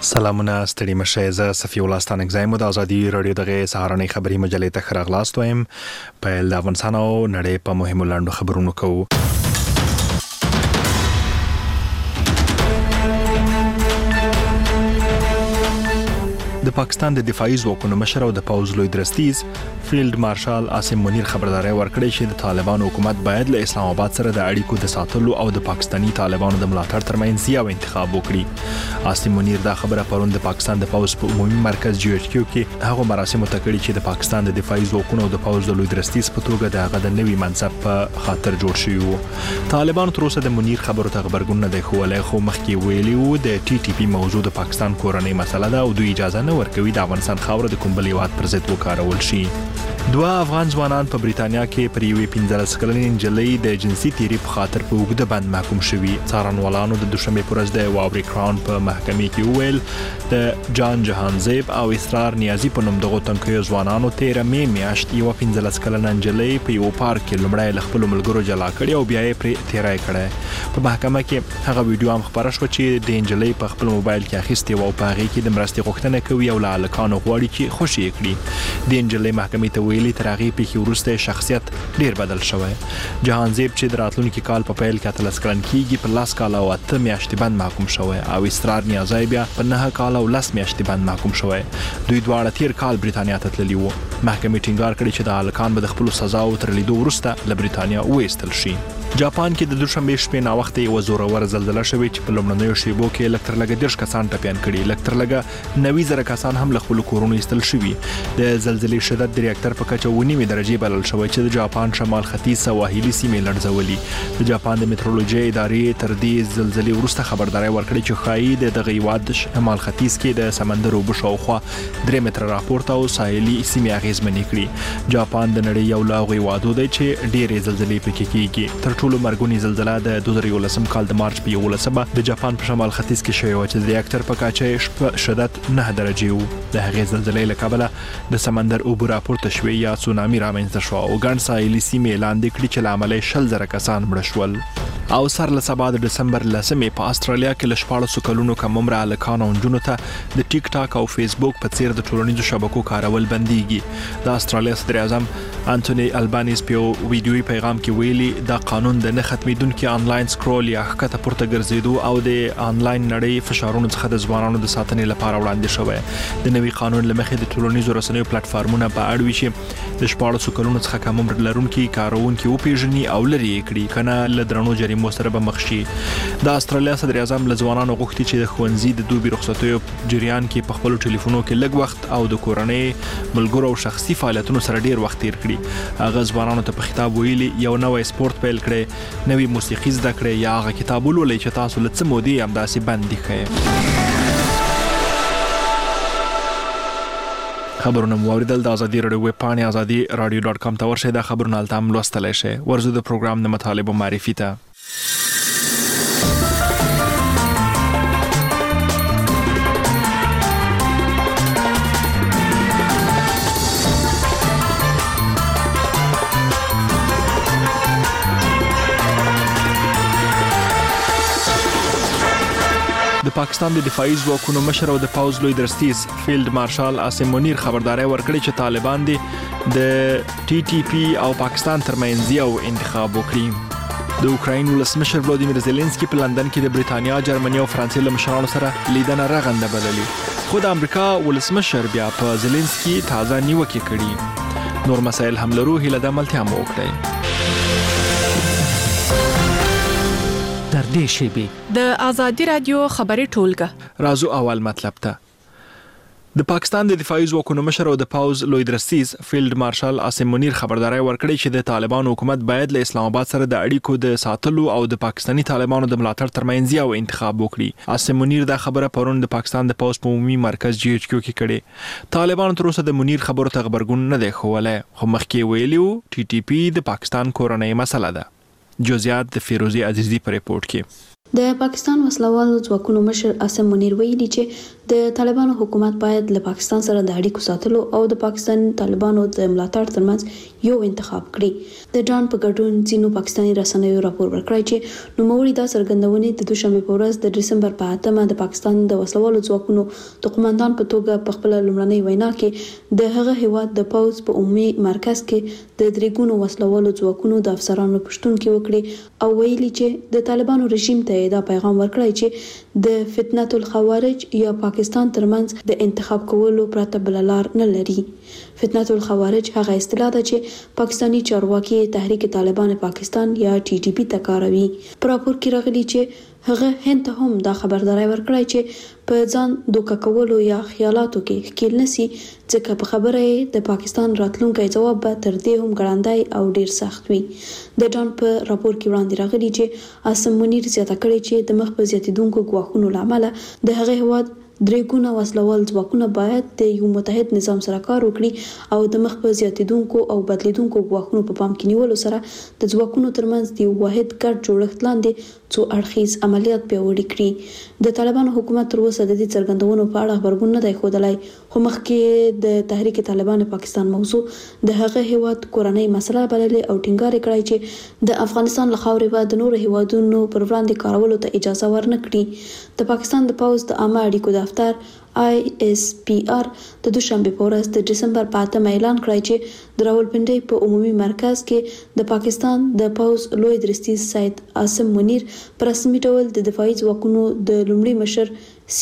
سلامونه ستړي مشه زه صفي الله ستانکزایم د ازادي رادیو دغه سهارنۍ خبري مجلې ته خراغلاست وایم په د افغانستان او نړۍ په مهمو لاندو خبرونو کوو. د پاکستان د دفاعي ځواکونو مشر او د پوځ لوی درستیز فیلډ مارشال عاصم منیر خبرداري ورکړې چې د طالبان حکومت باید له اسلام آباد سره د اړیکو د ساتلو او د پاکستانی طالبانو د ملاتړ ترمنځ یو انتخاب وکړي. عاصم منیر دا خبره پرون د پاکستان د پوځ په عمومي مرکز GHQ کې هغه مراسم تکړی چې د پاکستان د دفاعي ځواکونو او د پوځ د لوی درستیز په توګه د هغه د نوي منصب په خاطر جوړ شوی وو. طالبان تر اوسه د منیر خبرو ته خبرګون نه دی خولی، خو مخکې ویلي وو د TTP موضوع د پاکستان کورنۍ مسله ده او دوی اجازه نه ورکوي د افغانستان خاوره د کوم بل هیواد پر ضد وکارول شي. دوه افغان ځوانان په بریتانیا کې پر یوې 15 کلنې نجلۍ د جنسي تیری په خاطر په اوږده بند محکوم شوي. څارنوالانو د دوشنبه پر ورځ د واوري کراون په محکمې کې وویل د جان جهانزیب او اسرار نیازی په نوم دغه تنکیو ځوانانو 13 مې میاشت یو 15 کلنه نجلۍ په یو پارک کې لومړی له خپل ملګرو جلا کړي او بیا یې پر تیرای کړي. په محکمه کې هغه ویډیو هم خبره شو چې د نجلۍ په خپل موبایل کې اخیستې او په هغه کې د مرستې غوښتنه کوي او له هلکانو غواړي چې خوشي کړي. د نجلۍ محکمې ته ویلي تر هغه پیښې وروسته شخصیت ډیر بدل شوی. جهانزیب چې د راتلونکي کال په پیل کې 13 کلن کېږي په 10 کال او 8 میاشتې بند محکوم شوی او اسرار نیازی بیا په 9 کال او 10 میاشتې بند محکوم شوی. دوی دواړه تیر کال بریتانیا ته تللي وو. محکمې ټینګار کړی چې د هلکان به د خپل سزا او تر لیدو وروسته له بریتانیا وایستل شي. جاپان کې د دوشنبه شپې نا وخت یو زورور زلزلہ شوې چې په لومړنیو شیبو کې لکتر لګ 10 کسان ټپيان کړي، لکتر لګ 90,000 کسان هم له خپل کورونو ایستل شوي. د زلزلې شدت د ریاکټر په کچه 9 درجه بلل شوی چې د جاپان شمال ختیځ سواحلي سیمې لړزولي. د جاپان د میټرولوژي ادارې تر دې زلزلې وروسته خبرداري ورکړې چې ښایي د هیواد شمال ختیځ کې د سمندر اوبه شاوخوا 3 متره راپورته او ساحلي سیمې اغیزمنې کړي. جاپان د نړۍ یو لا غوي هیواد دی چې ډېرې زلزلې پکې کېږي. تر ټولو مرګونی زلزلہ د 2011 کال د مارچ په 11 د جاپان په شمال ختیځ کې شوی و چې د ریاکټر په کچه شدت 9 درجه وو. د هغې زلزلې له کبله د سمندر اوبه راپورته شوې یا سونامي رامنځته شو او ګڼ ساحلي سیمې لاندې کړي چې له امله 10,000 کسان مړه شول. او سر له سبا د دسمبر 10 په استرالیا کې ل 14 کلونو کم عمره هلکانو او نجونو ته د ټیک ټاک او فیسبوک په څیر د ټولنیزو شبکو کارول بنديږي. د استرالیا صدر اعظم انټونی البانیز په ویډیوي پیغام کې ویلي دا قانون د نه ختمېدونکو انلاین سکرول یا ښکته پورته ګرځېدو او د انلاین نړۍ فشارونو څخه د ځوانانو د ساتنې لپاره وړاندې شوی. د نوي قانون لمخې د ټولنیزو رسنیو پلیټفارمونه په اړ وي چې د 14 کلونو څخه کم عمر لرونکي کارونکي وپیژني او لري کړي کنه له درنو جریمو سره به مخ شي. د استرالیا صدر اعظم له ځوانانو غوښتي چې د ښوونځي د دوبي رخصتیو جریان کې په خپل ټلیفونو کې لږ وخت او د کورنۍ ملګرو او شخصي فعالیتونو سره ډیر وخت تیر کړي. هغه ځوانانو ته په خطاب ویلي یو نوې سپورت پیل کړي، نوې موسیقي زده کړئ یا هغه کتاب ولولئ چې تاسو له څه مودې همداسې بند دي ښیي. خبرونه مو اوریدل. د ازادي رادیو ویب پاڼې azadi.radio.com ته ورشئ. دا خبرونه هلته هم لوستلی شئ. ورځو د پروګرام د مطالبو معرفي ته. د پاکستان د دفاعي ځواکونو مشر او د پوځ لوی درستیز فیلډ مارشال عاصم منیر خبرداري ورکړې چې طالبان د TTP او پاکستان ترمنځ یو انتخاب وکړي. د اوکراین ولسمشر ولادیمیر زيلنسکي په لندن کې د بریتانیا، جرمني او فرانسې له مشرانو سره لیدنه رغنده بللي، خو د امریکا ولسمشر بیا په زيلنسکي تازه نیوکه کړي. نور مسایل هم لرو، هیله د ملتیا مو وکړئ. تر دې شیبې د ازادي رادیو خبري ټولګه رازو اول مطلب ته. د پاکستان د دفاعي ځواکونو مشر او د پوځ لوی درستیز فیلډ مارشال عاصم منیر خبرداري ورکړې چې د طالبانو حکومت باید له اسلام آباد سره د اړیکو د ساتلو او د پاکستانی طالبانو د ملاتړ ترمنځ یو انتخاب وکړي. عاصم منیر دا خبره پرون د پاکستان د پوځ په عمومي مرکز GHQ کې کړې. طالبانو تر اوسه د منیر خبرو ته خبرګون نه دی ښولی، خو مخکې ویلي وو TTP د پاکستان کورنۍ مسله ده. جزئیات د فیروزي عزیزی په ریپورت کې. د پاکستان وسلوالو ځواکونو مشر عاصم منیر ویلي چې د طالبانو حکومت باید له پاکستان سره د اړیکو ساتلو او د پاکستان طالبانو د ملاتړ ترمنځ یو انتخاب کړي. د ډان په ګډون ځینو پاکستاني رسنیو راپور ورکړی چې نوموړي دا څرګندونې د دوشنبه په ورځ د دسمبر په 8مه د پاکستان د وسلوالو ځواکونو د قوماندان په توګه په خپل لومړنۍ وینا کې د هغه هیواد د پوز په عمومي مرکز کې د درېګونو وسلوالو ځواکونو د افسرانو پښتون کې وکړي او ویلي چې د طالبانو رژیم ته دا پیغام ورکړی چې د فتنه الخوارج یا پاکستان ترمنځ د انتخاب کولو پرته بل لار نه لري. فتنه الخوارج هغه اصطلاح ده چې پاکستاني چارواکي تحریک طالبان پاکستان یا TTP ته کاروي. پر راپور کې راغلي چې هغه هند ته هم دا خبرداري ورکړی چې په ځان دوکه کولو یا خیالاتو کې ښکیل نسی ځکه په خبره د پاکستان راتلونکي جواب به تر دې هم ګړندای او ډیر سخت وي. د ډان په راپور کې وړاندې راغلي چې عاصم منیر زیاته کړې چې د مخ په زیاتیدونکو ګواښونو لامل د هغه هیواد درېګونه وسلوال ځواکونه باید د یو متحد نظام سره کار وکړي او د مخ په زیاتیدونکو او بدلیدونکو ګواښونو په پام کې نیولو سره د ځواکونو ترمنځ د یو واحد ګډ جوړښت لاندې څو اړخیز عملیات پیاوړي کړي. د طالبانو حکومت تر اوسه د دې څرګندونو په اړه خبرګون نه دی ښودلی، خو مخکې د تحریک طالبان پاکستان موضوع د هغه هیواد کورنۍ مسله بللې او ټینګار کړی چې د افغانستان له خاورې به د نورو هیوادونو پر وړاندې کارولو ته اجازه ورنکړي. د پاکستان د پوز د عامه اړیکو دفتر ISPR د دوشنبه په ورځ د دسمبر په 8مه اعلان کړی چې د راولپنډۍ په عمومي مرکز کې د پاکستان د پوز لوی درستیز سید عاصم منیر پر رسمي ډول د دفاعي ځواکونو د لومړي مشر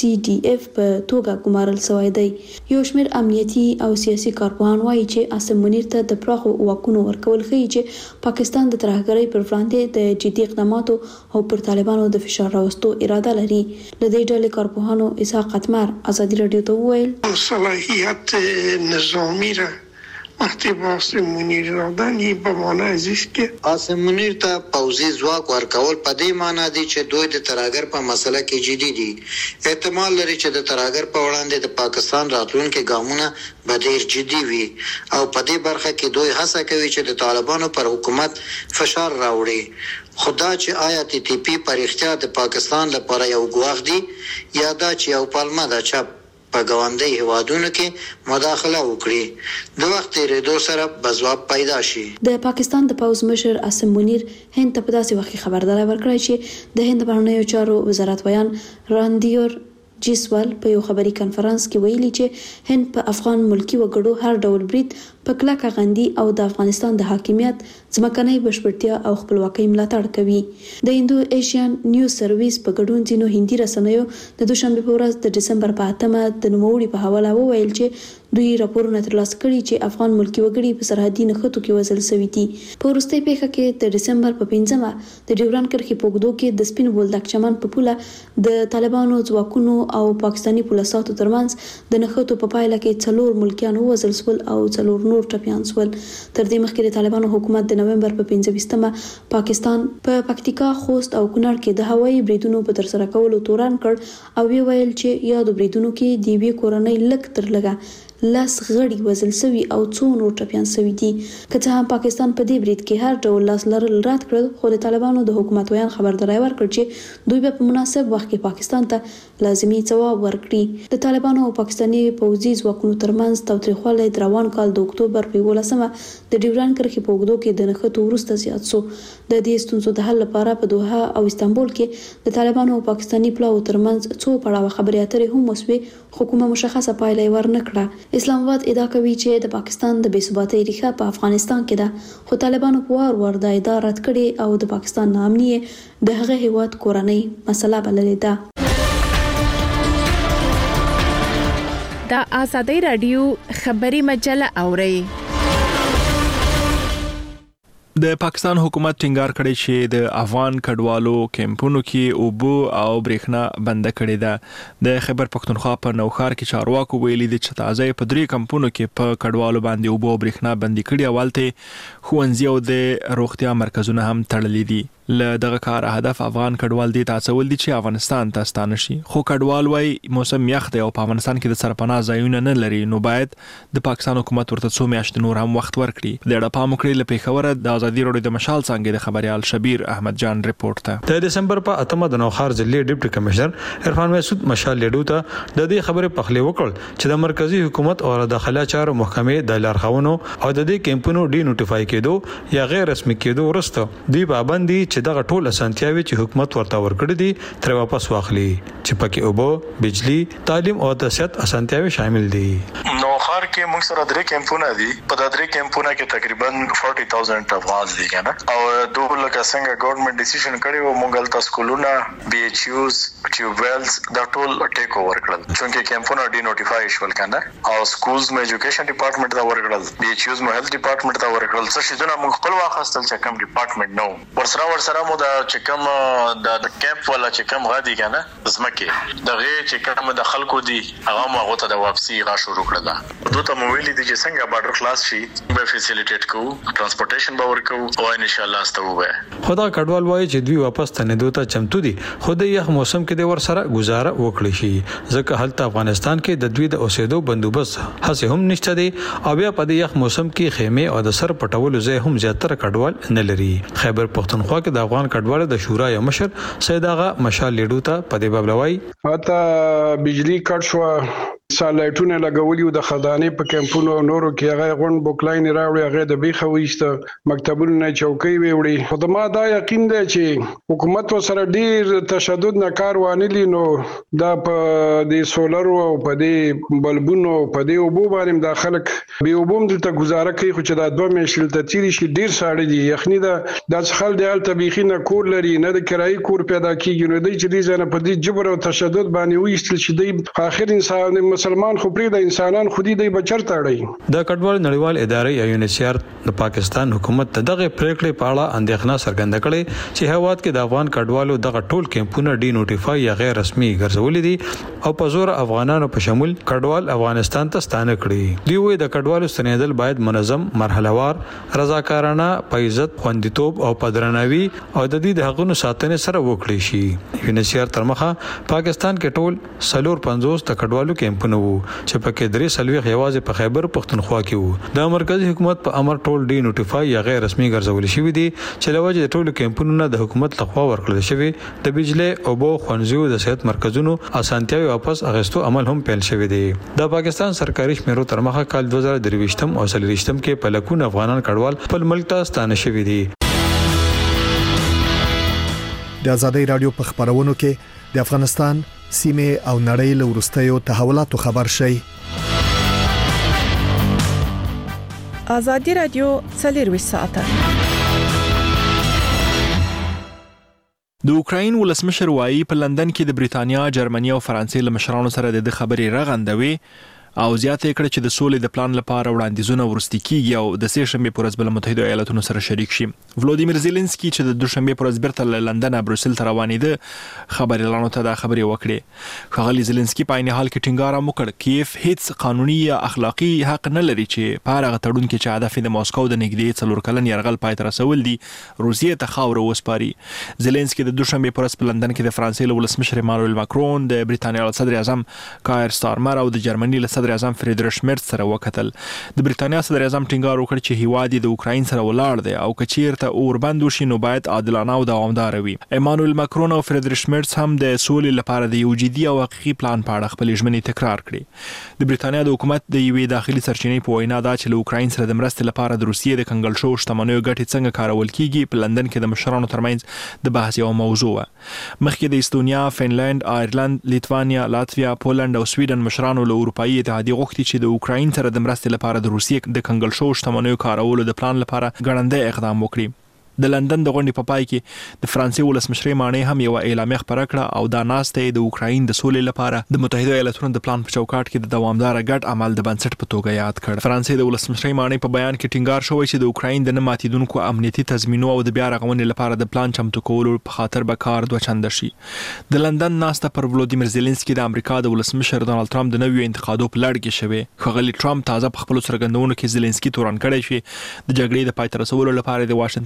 CDF په توګه ګمارل شوی دی. یو شمېر امنیتي او سیاسي کارپوهان وایي چې عاصم منیر ته د پراخو واکونو ورکول ښیي چې پاکستان د ترهګرۍ پر وړاندې د جدي اقداماتو او پر طالبانو د فشار راوستو اراده لري. له دې ډلې کارپوهانو اسحاق قطمر ازادي رادیو ته وویل صلاحیت نظامی را مکتب عاصم منیر دادن به معنی ازیست که عاصم منیر ته پوځي ځواک ورکول په دې معنی دی چې دوی د ترهګر په مسله کې جدي دي. احتمال لري چې د ترهګر په وړاندې د پاکستان راتلونکي ګامونه به ډېر جدي وي او په دې برخه کې دوی هڅه کوي چې د طالبانو پر حکومت فشار راوړي. خدا چې آیا TTP پر اختیار د پاکستان لپاره یو ګواښ دی یا دا چې یو پلمه ده چې په ګاونډي هیوادونو کې مداخله وکړي، د وخت تیریدو سره به ځواب پیدا شي. د پاکستان د پوز مشر عاصم منیر هند ته په داسې وخت خبرداري ورکړی چې د هند بهرنیو چارو وزارت ویان راندیور جیسوال په یو خبري کانفرنس کې ویلي چې هند په افغان ملکی وګړو هر ډول برید په کلکه غندي او د افغانستان د حاکمیت ځمکنۍ بشپړتیا او خپلواکۍ ملاتړ کوي. د هندو ایشین نیوز سرویس په ګډون ځینو هندي رسنیو د دوشنبه په ورځ د دسمبر په 8مه د نوموړي په حواله وویل چې دوی راپورونه ترلاسه کړي چې افغان ملکی وګړي په سرحدي نښتو کې وژل شوي دي. په وروستۍ پیښه کې د دسمبر په 5مه د ډیورنډ کرښې په اوږدو کې د سپین بولدک چمن په پوله د طالبانو ځواکونو او پاکستاني پولیسو ترمنځ د نښتو په پایله کې 4 ملکیان وژل شول او 4 نور ټپیان شول. تر دې مخکې د طالبانو حکومت د نومبر په 25مه پاکستان په پکتیکا، خوست او کونړ کې د هوایي بریدونو په ترسره کولو تورن کړ او ویل چې یادو بریدونو کې د یوې کورنۍ لږ تر لږه لاس غړي وزل سوي او څو نور ټپیان سوي دي. که څه هم پاکستان په دې برید کې هر ډول لاس لرل رد کړل، خو د طالبانو د حکومت ویان خبرداري ورکړ چې دوی به په مناسب وخت کې پاکستان ته لازمي ځواب ورکړي. د طالبانو او پاکستاني پوځي ځواکونو ترمنځ تاوتریخوالی د روان کال د اکتوبر په 11مه د ډیورنډ کرښې په اوږدو کې د نښتو وروسته زیات شو. د دې ستونزو د حل لپاره په دوحه او استانبول کې د طالبانو او پاکستاني پلاوو ترمنځ څو پړاوه خبرې اترې هم وسوې، خو کومه مشخصه پایله یې ورنکړه. اسلام آباد ادعا کوي چې د پاکستان د بې ثباتۍ ریښه په افغانستان کې ده، خو طالبانو په وار د ادعا رد کړې او د پاکستان ناامني د هغه هیواد کورنۍ مسله بللې ده. د آزادۍ رادیو خبري مجله اوري. د پاکستان حکومت ټینګار کړی چې د افغان کډوالو کیمپونو کې اوبو او برېښنا بند کړي ده. د خیبر پختونخوا په نوښار کې چارواکو ویلي دي چې تازه په 3 کمپونو کې په کډوالو باندې اوبو او برېښنا بند کړي، اولته ښوونځي او د روغتیا مرکزونه هم تړلي دي. له دغه کار هدف افغان کډوال دي تاسول دي چې افغانستان ته ستانه شي خو کډوال وای موسم یخ دی او په افغانستان کې د سرپناه ځایونه نه لري نو باید د پاکستان حکومت ورته څو میاشتې نور هم وخت ورکړي د اړه پام وکړي له پیښوره د ازادي راډیو د مشال څنګه د خبريال شبیر احمد جان ریپورت ته د دسمبر په 8 د نوخار ضلع ډیپټي کمشنر عرفان مسعود مشال لیډو ته د دې خبرې پخلی وکړ چې د مرکزی حکومت او داخله چارو محکمې د لارښوونو او د دې کیمپونو ډی نوټیفای کېدو یا غیر رسمي کېدو ورسته دی پابندي چې دغه ټول اسانتیاوي چې حکومت ورته ورکړي دي تر واپس واخلي چې پکې اوبه بجلی تعلیم او د صحت اسانتیاوي شامل دي نوخار کې موږ سره درې کیمپونه دي په درې کیمپونه کې تقریبا 40,000 افغان دي کنه او دوه لکه څنګه ګورنمنت ډیسیژن کړی و مونږ تل سکولونه بي ایچ یوز ټیوبویلز دا ټول ټیک اوور کړل چې کیمپونه ډی نوټیفای شول کنه او سکولز مې ایجوکیشن ډپارټمنټ دا ورکړل بي ایچ یوز مې هیلث ډپارټمنټ دا ورکړل څه شي دونه موږ خپل واخستل چې کوم ډپارټمنټ نو ورسره مو دا چې کوم د کیمپ ولا چې کوم غادي کنه زمکه دغه چې کوم د خلکو دي هغه مو غوته د واپسی غا شروع کړل دوی ته مو ویلي دي چې څنګه بارډر خلاص شي به فیسیلیټیټ کوو ترانسپورټیشن به ورکوو او ان شاء الله ستوبه خدا کډوال وایي چې دوی واپس ته نه دوته چمتو دي خو د یخ موسم کې د ور سره گزاره وکړي شي ځکه هلته افغانستان کې د دوی د اوسېدو بندوبست هڅه هم نشته دي او بیا په دې یخ موسم کې خیمه او د سر پټولو ځای هم زیاتره کډوال نه لري خیبر پختونخوا کې د افغان کډوال د شورا یو مشر سید آغا مشال لیډو ته په دې باب لوي اته بجلی کټ شو سالایټونه لګولې د خزانه په کیمپونو نورو کې هغه غون بوکلاین راوړي هغه د بیخه وېسته مکتبونه چوکۍ ویوړي خو د ما دا یقین دی چې حکومت سره ډیر تشدد نه کار وانلی نو دا په د سولر او په د بلبونو په د اوبو باندې د خلک به اوبوم دلته گزاره کوي خو چې دا دوه میشل ته تیری شي ډیر ساړه دي یخني د خل د ال طبيخي نه کور لري نه د کرایي کور پیدا کیږي نو د چې دې ځنه په دې جبر او تشدد باندې وېستل شي د اخر انسان مسلمان خو پرې د انسانان خودي د بچر تاړي د کډوال نړیوال ادارې یا یونیسیار د پاکستان حکومت دغه پریکړې په اړه اندېښنه څرګنده کړې چې هواد کې د افغان کډوالو دغه ټول کیمپونه ډی نوټیفای یا غیر رسمي ګرځولې دي او په زور افغانانو په شمول کډوال افغانستان ته ستانه کړي دی وې د کډوالو ستنېدل باید منظم مرحلهوار رضاکارانه په عزت خوندیتوب او پدرناوي او د دې د حقوقو ساتنې سره وکړي شي یونیسیار ترمخه پاکستان کې ټول 50 د کډوالو کیمپونه وو چې پکې درې سلوي غواز په خیبر پختونخوا کې وو د مرکزی حکومت په امر ټول ډی نوټیفای یا غیر رسمي ګرځول شوی دي چې لوجه د ټولو کیمپونو د حکومت لخوا ورکړل شوی د بجلی او بو خونځو د صحت مرکزونو اسانتیاوي واپس اغستو عمل هم پیل شوی دی د پاکستان سرکاري شمیرو ترمخه کال 2023 او 2023 کې په لکونه افغانان کډوال خپل ملک ته ستانه شوی دي د ازادي رادیو په خبرونو کې د افغانستان سیمه او نړۍ له ورستیو تحولاتو خبر شي ازادي رادیو څلور ساعته د اوکراین ولسمشر وایي په لندن کې د بریتانیا، جرمني او فرانسې له مشرانو سره د خبرې رغندوي او زیاته کړ چې د سولې د پلان لپاره وړاندیزونه ورستی کیږي او د سه شنبه پر ورځ بل متحده ایالاتونو سره شریک شي. ولودیمیر زيلنسکي چې د دوشنبه پر ورځ بیرته له لندن بروسل ته روانېده خبري اعلان ته دا خبري وکړي. خغلی زيلنسکي په عین حال کې ټینګار وکړ کیف هیڅ قانوني یا اخلاقی حق نه لري چې په هغه تړون کې چې هدف د ماسکو د نګدې څلور کلن يرغل پای ته رسول دي روسیې ته خاور وسپاري. زيلنسکي د دوشنبه پر ورځ په لندن کې د فرانسې له ولسمشر مانوئل ماکرون، د بریتانیا صدر اعظم کایر سټارمر او د جرمني صدر اعظم فریدریش مرز سره وکتل. د بریتانیا صدر اعظم ټینګار وکړ چې هیواد د اوکراین سره ولاړ دی او کچیرته اوربند وشي نو باید عادلانه او دوامدار وي. مانوئل ماکرون او فریدریش مرز هم د سولې لپاره د یو جدي او حقيقي پلان په اړه خپل ژمنې تکرار کړې. د بریتانیا د حکومت د یوې داخلي سرچینې په وینا دا چې له اوکراین سره د مرستې لپاره د روسیې د کنګل شو شتمنیو ګټې څنګه کارول کیږي په لندن کې د مشرانو ترمنځ د بحث یو موضوع و. مخکې د استونیا، فنلند، آیرلند، لیتوانیا، لاتویا، پولند او سویډن مشرانو له اروپאי اتحادیې غوښتي چې د اوکراین سره د مرستې لپاره د روسیې د کنګل شو شتمنیو کارولو د پلان لپاره ګړندې اقدام وکړي. د لندن د غونډې په پای کې د فرانسې ولسمشر مانې هم یو اعلامیه خبره کړه او دا ناسته د اوکراین د سولې لپاره د متحده ایالاتونو د پلان په چوکاټ کې د دوامدار ګډ عمل د بنسټ په توګه یاد کړ. فرانسې د ولسمشر مانې په بیان کې ټینګار شوی چې د اوکراین د نه ماتیدونکو امنیتي تضمینو او د بیا رغونې لپاره د پلان چمتو کولو په خاطر به کار دوه چنده شي. د لندن ناسته پر ولودیمیر زيلنسکي د امریکا د ولسمشر ډونالد ټرمپ د نویو انتقادو په لړ کې شوی. خغلی ټرمپ تازه په خپل څرګندونو کې زيلنسکي تورن کړی شي د جګړې د پای ته رسولو لپاره د واشنگټن طرح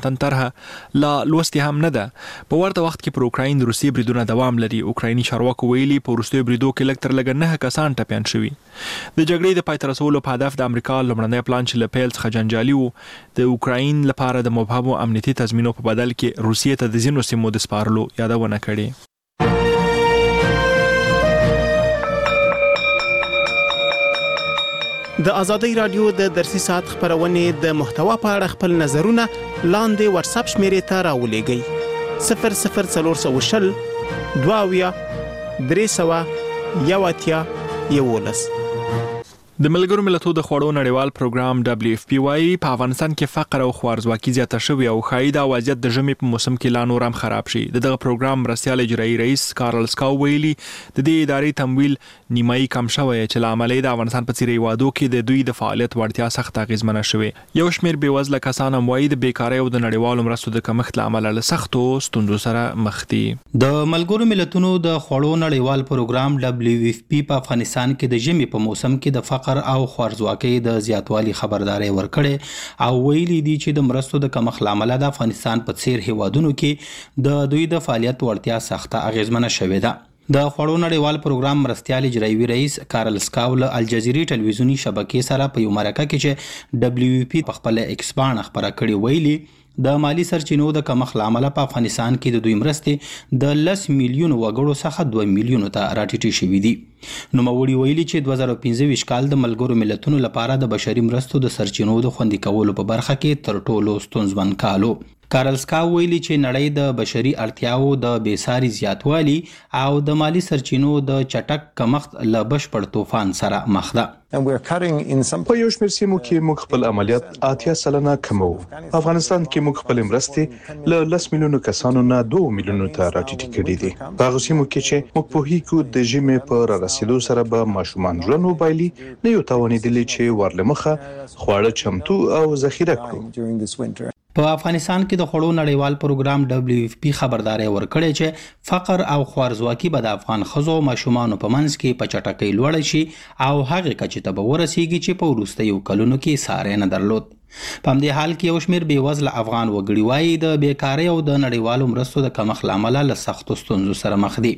څخه لا لوستي هم نه ده. په ورته وخت کې پر اوکراین د روسي بریدونو دوام لري. اوکرایني چارواکو ویلي په وروستیو بریدو کې لږ تر لږه 9 کسان ټپیان شوي. د جګړې د پای ته رسولو په هدف د امریکا لومړنی پلان چې له پیل څخه جنجالي و د اوکراین لپاره د مبهمو امنیتي تضمینو په بدل کې روسیې ته د ځینو سیمو د سپارلو یادونه کړې. د آزادۍ رادیو د درسي ساعت خبرونه د محتوا په اړه خپل نظرونه لاندې واتس اپ شمیرې ته راولېږئ 00420 22 311 د ملګرو ملتونو د خوړو نړیوال پروګرام WFP وايي په افغانستان کې فقر او خوارزواکي زیاته شوې او ښایي دا وضعیت د ژمي په موسم کې لا نور هم خراب شي. دغه پروګرام مرستیال اجرایي رئیس کارل سکاو ویلي د دې ادارې تمویل نیمایي کم شوی چې لامل د افغانستان په څیرې وادو کې د دوی د فعالیت وړتیا سخت اغیزمنه شوې. یو شمېر بېوزله کسان هم وايي د بیکارۍ او د نړیوالو مرستو د کمښت لامل له سختو ستونزو سره مخ دي. د ملګرو ملتونو د خوړو نړیوال پروګرام WFP په افغانستان کې د ژمي په موسم کې د فقر او خوارزواکۍ د زیاتوالي خبرداري ورکړې او ویلي دي چې د مرستو د کمښت لامل د افغانستان په څیر هیوادونو کې د دوی د فعالیت وړتیا سخته اغیزمنه شوې ده. د خوړو نړیوال پروګرام مرستیال اجرایي رئیس کارل سکاو له الجزیرې ټلویزیونی شبکې سره په یو مرکه کې چې WFP په خپل ایکسپان خبره کړې ویلي د مالی سرچینو د کمښت لامل په افغانستان کې د دوی مرستې د 10 میلیون وګړو څخه 2 میلیون ته راټیټې شوې دي. نوموړي ویلي چې 2015 کال د ملګرو ملتونو لپاره د بشري مرستو د سرچینو د خوندي کولو په برخه کې تر ټولو ستونزمن کالو. کارل سکاو ویلي چې نړۍ د بشري اړتیاو د بیساري زیاتوالي او د مالی سرچینو د چټک کمښت له بشپړ طوفان سره مخ ده. په یو شمېر سیمو کې موږ خپل عملیات 80% کمو. په افغانستان کې موږ خپل مرستې له 10 میلیونو کسانو نه 2 میلیونو ته راټیټې کړې دي. په هغه سیمو کې چې موږ په هیڅ د ژمي په رسیدو سره به ماشومان ژوند وبایلي نه یو توانیدلی چې ورلمخه خواړه چمتو او ذخیره کړو. په افغانستان کې د خوړو نړیوال پروګرام WFP خبرداري ورکړې چې فقر او خوارزواکي به د افغان ښځو او ماشومانو په منځ کې په چټکۍ لوړ شي او هغه کچې ته به ورسیږي چې په وروستیو کلونو کې ساری نه درلود. په همدې حال کې یو شمېر بېوزله افغان وګړي وایي د بیکارۍ او د نړیوالو مرستو د کمښت له امله له سختو ستونزو سره مخ دي.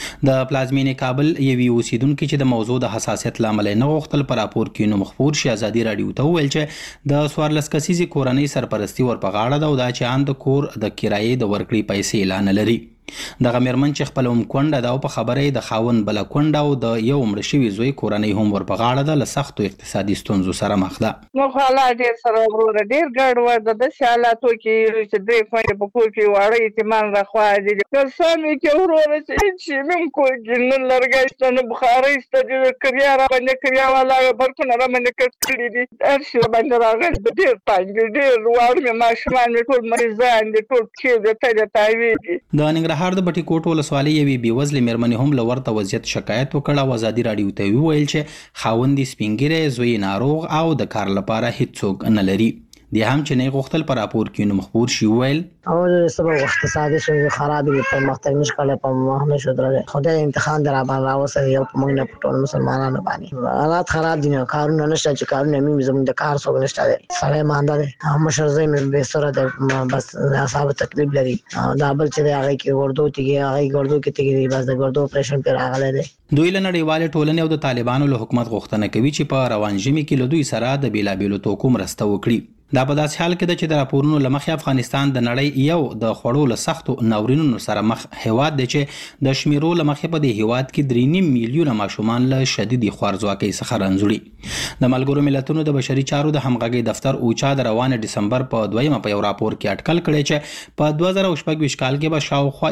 د پلازمینې کابل یوې اوسیدونکو چې د موضوع د حساسیت لامل نه غوښتل پر راپور کې نو مخبور شي آزادي رادیو ته ویل چې د 14 کسیزې کورنۍ سرپرستی ور په غاړه ده او دا چې ان د کور د کرایې د ورکړې پیسې اعلان لري. دغه مېرمن چې خپل کونډه ده او په خبره د خاون بل کونډه او د یو مړ شوي زوی کورنۍ هم ور په غاړه ده له سختو اقتصادي ستونزو سره مخ ده. نو حالات ډېر سره وروره ډېر ګډوډ ده. داسې حالاتو کې چې درې خویندې په کور کې واړه یتیمان راخوا دي. ترڅو مې کې وروره چې هېڅ مې کور کې نه لرګی شته نه بخارۍ شته. د کریا راباندې کریا والا برقونه راباندې کټ کړي دي. هر شي راباندې راغلي ده. ډېر تنګ دي. ډېر واړه مې ماشومان مې ټول مریضان دي. ټول پښې د تلې تاوې دي. د ننګرهار د بټي کوټ ولسوالۍ یوې بېوزلې مېرمنې هم له ورته وضعیت شکایت وکړ او آزادي راډیو ته وویل چې خاوند یې سپین ږیری، زوی یې ناروغ او د کار لپاره هیڅوک نه لري. دی هم چې نه غوښتل پر راپور کې نو مخبور شي ویل او د سبب اقتصادي شو خراب دي په مختلف مشکل په مهنه شو درته خدای امتحان در باندې راوسه یو په موږ نه ټول مسلمانانو باندې حالات خراب دي. کارونه نشته چې کارونه مې زموږ د کار څو نشته سره مانده دي. مشر زې مې به سره د بس حساب تکلیف لري. دا بل چې هغه کې ورډو تیږي هغه ورډو کې تیږي بس د ورډو اپریشن پر راغله دي. دوی له نړیوال ټولنې او د طالبانو له حکومت غوښتنه کوي چې په روان ژمي کې له دوی سره د بیلابیلو توکو مرسته وکړي. دا په داسې حال کې ده چې د راپورونو له مخې افغانستان د نړۍ یو د خوړو له سختو ناورینونو سره مخ هیواد دی چې د شمیرو له مخې په دې هیواد کې 3.5 میلیونه ماشومان له شدیدي خوارزواکۍ څخه رنځوړي. د ملګرو ملتونو د بشري چارو د همغږۍ دفتر اوچا د روان ډسمبر په 2 په یو راپور کې اټکل کړی چې په 2024 کال کې به شاوخوا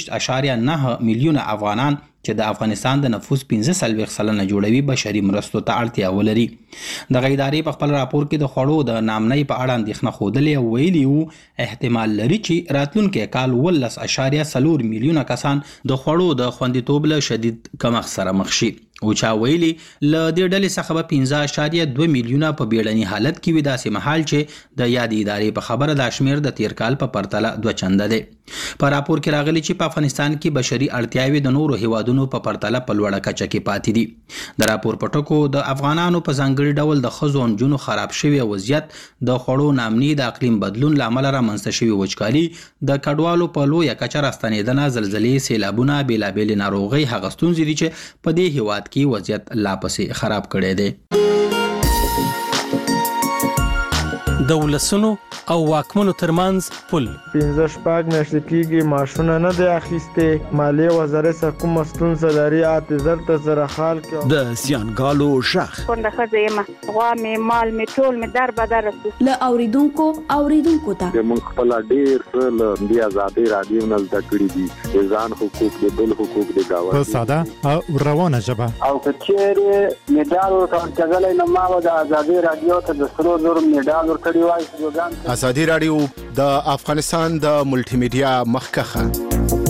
21.9 میلیونه افغانان چې د افغانستان د نفوس 15% جوړوي بشري مرستو ته اړتیا ولري. د غیداري په خپل راپور کې د خوړو د نامنۍ په اړه اندېښنه ښودلې او ویلي وو احتمال لري چې راتلونکي کال 19.4 میلیونه کسان د خوړو د خوندیتوب له شدید کمښت سره مخ شي. او چا ویلي له دې ډلې څخه به 15.2 میلیونه په بیړني حالت کې وي. داسې مهال چې د یادې ادارې په خبره دا شمېر د تیر کال په پرتله 2 چنده دی. په راپور کې راغلي چې په افغانستان کې بشري اړتیاوې د نورو هیوادونو په پرتله په لوړه کچه کې پاتې دي. د راپور په ټکو د افغانانو په ځانګړي ډول د ښځو او نجونو خراب شوی وضعیت، د خوړو ناامني، د اقلیم بدلون له امله رامنځته شوي وچکالي، د کډوالو په لویه کچه راستنېدنه، زلزلې، سیلابونه، بېلابېلې ناروغۍ هغه ستونزې دي چې په دې هیواد کې وضعیت لا پسې خراب کړی دی. د ولسونو او واکمنو ترمنځ پل 15 میاشتې کېږي معاشونه نه دی اخیستې. مالیې وزارت څخه کومه ستونزه لري اعتذار ته سره حال کړو. د زیانګالو شخ کونډه ښځه یم، غوا مې مال مې ټول مې در بدر رسو. له اوریدونکو ته موږ خپل ډیر څه له دې ازادي رادیو نه زده کړي دي، د ځان حقوق، د بل حقوق، د گاونډي په ساده او روانه ژبه. او کچېره میډال ورکړل نو ما د ازادي رادیو ته د 300 میډال ورکړی وای. ازادي رادیو د افغانستان د ملټي میډیا مخکخه.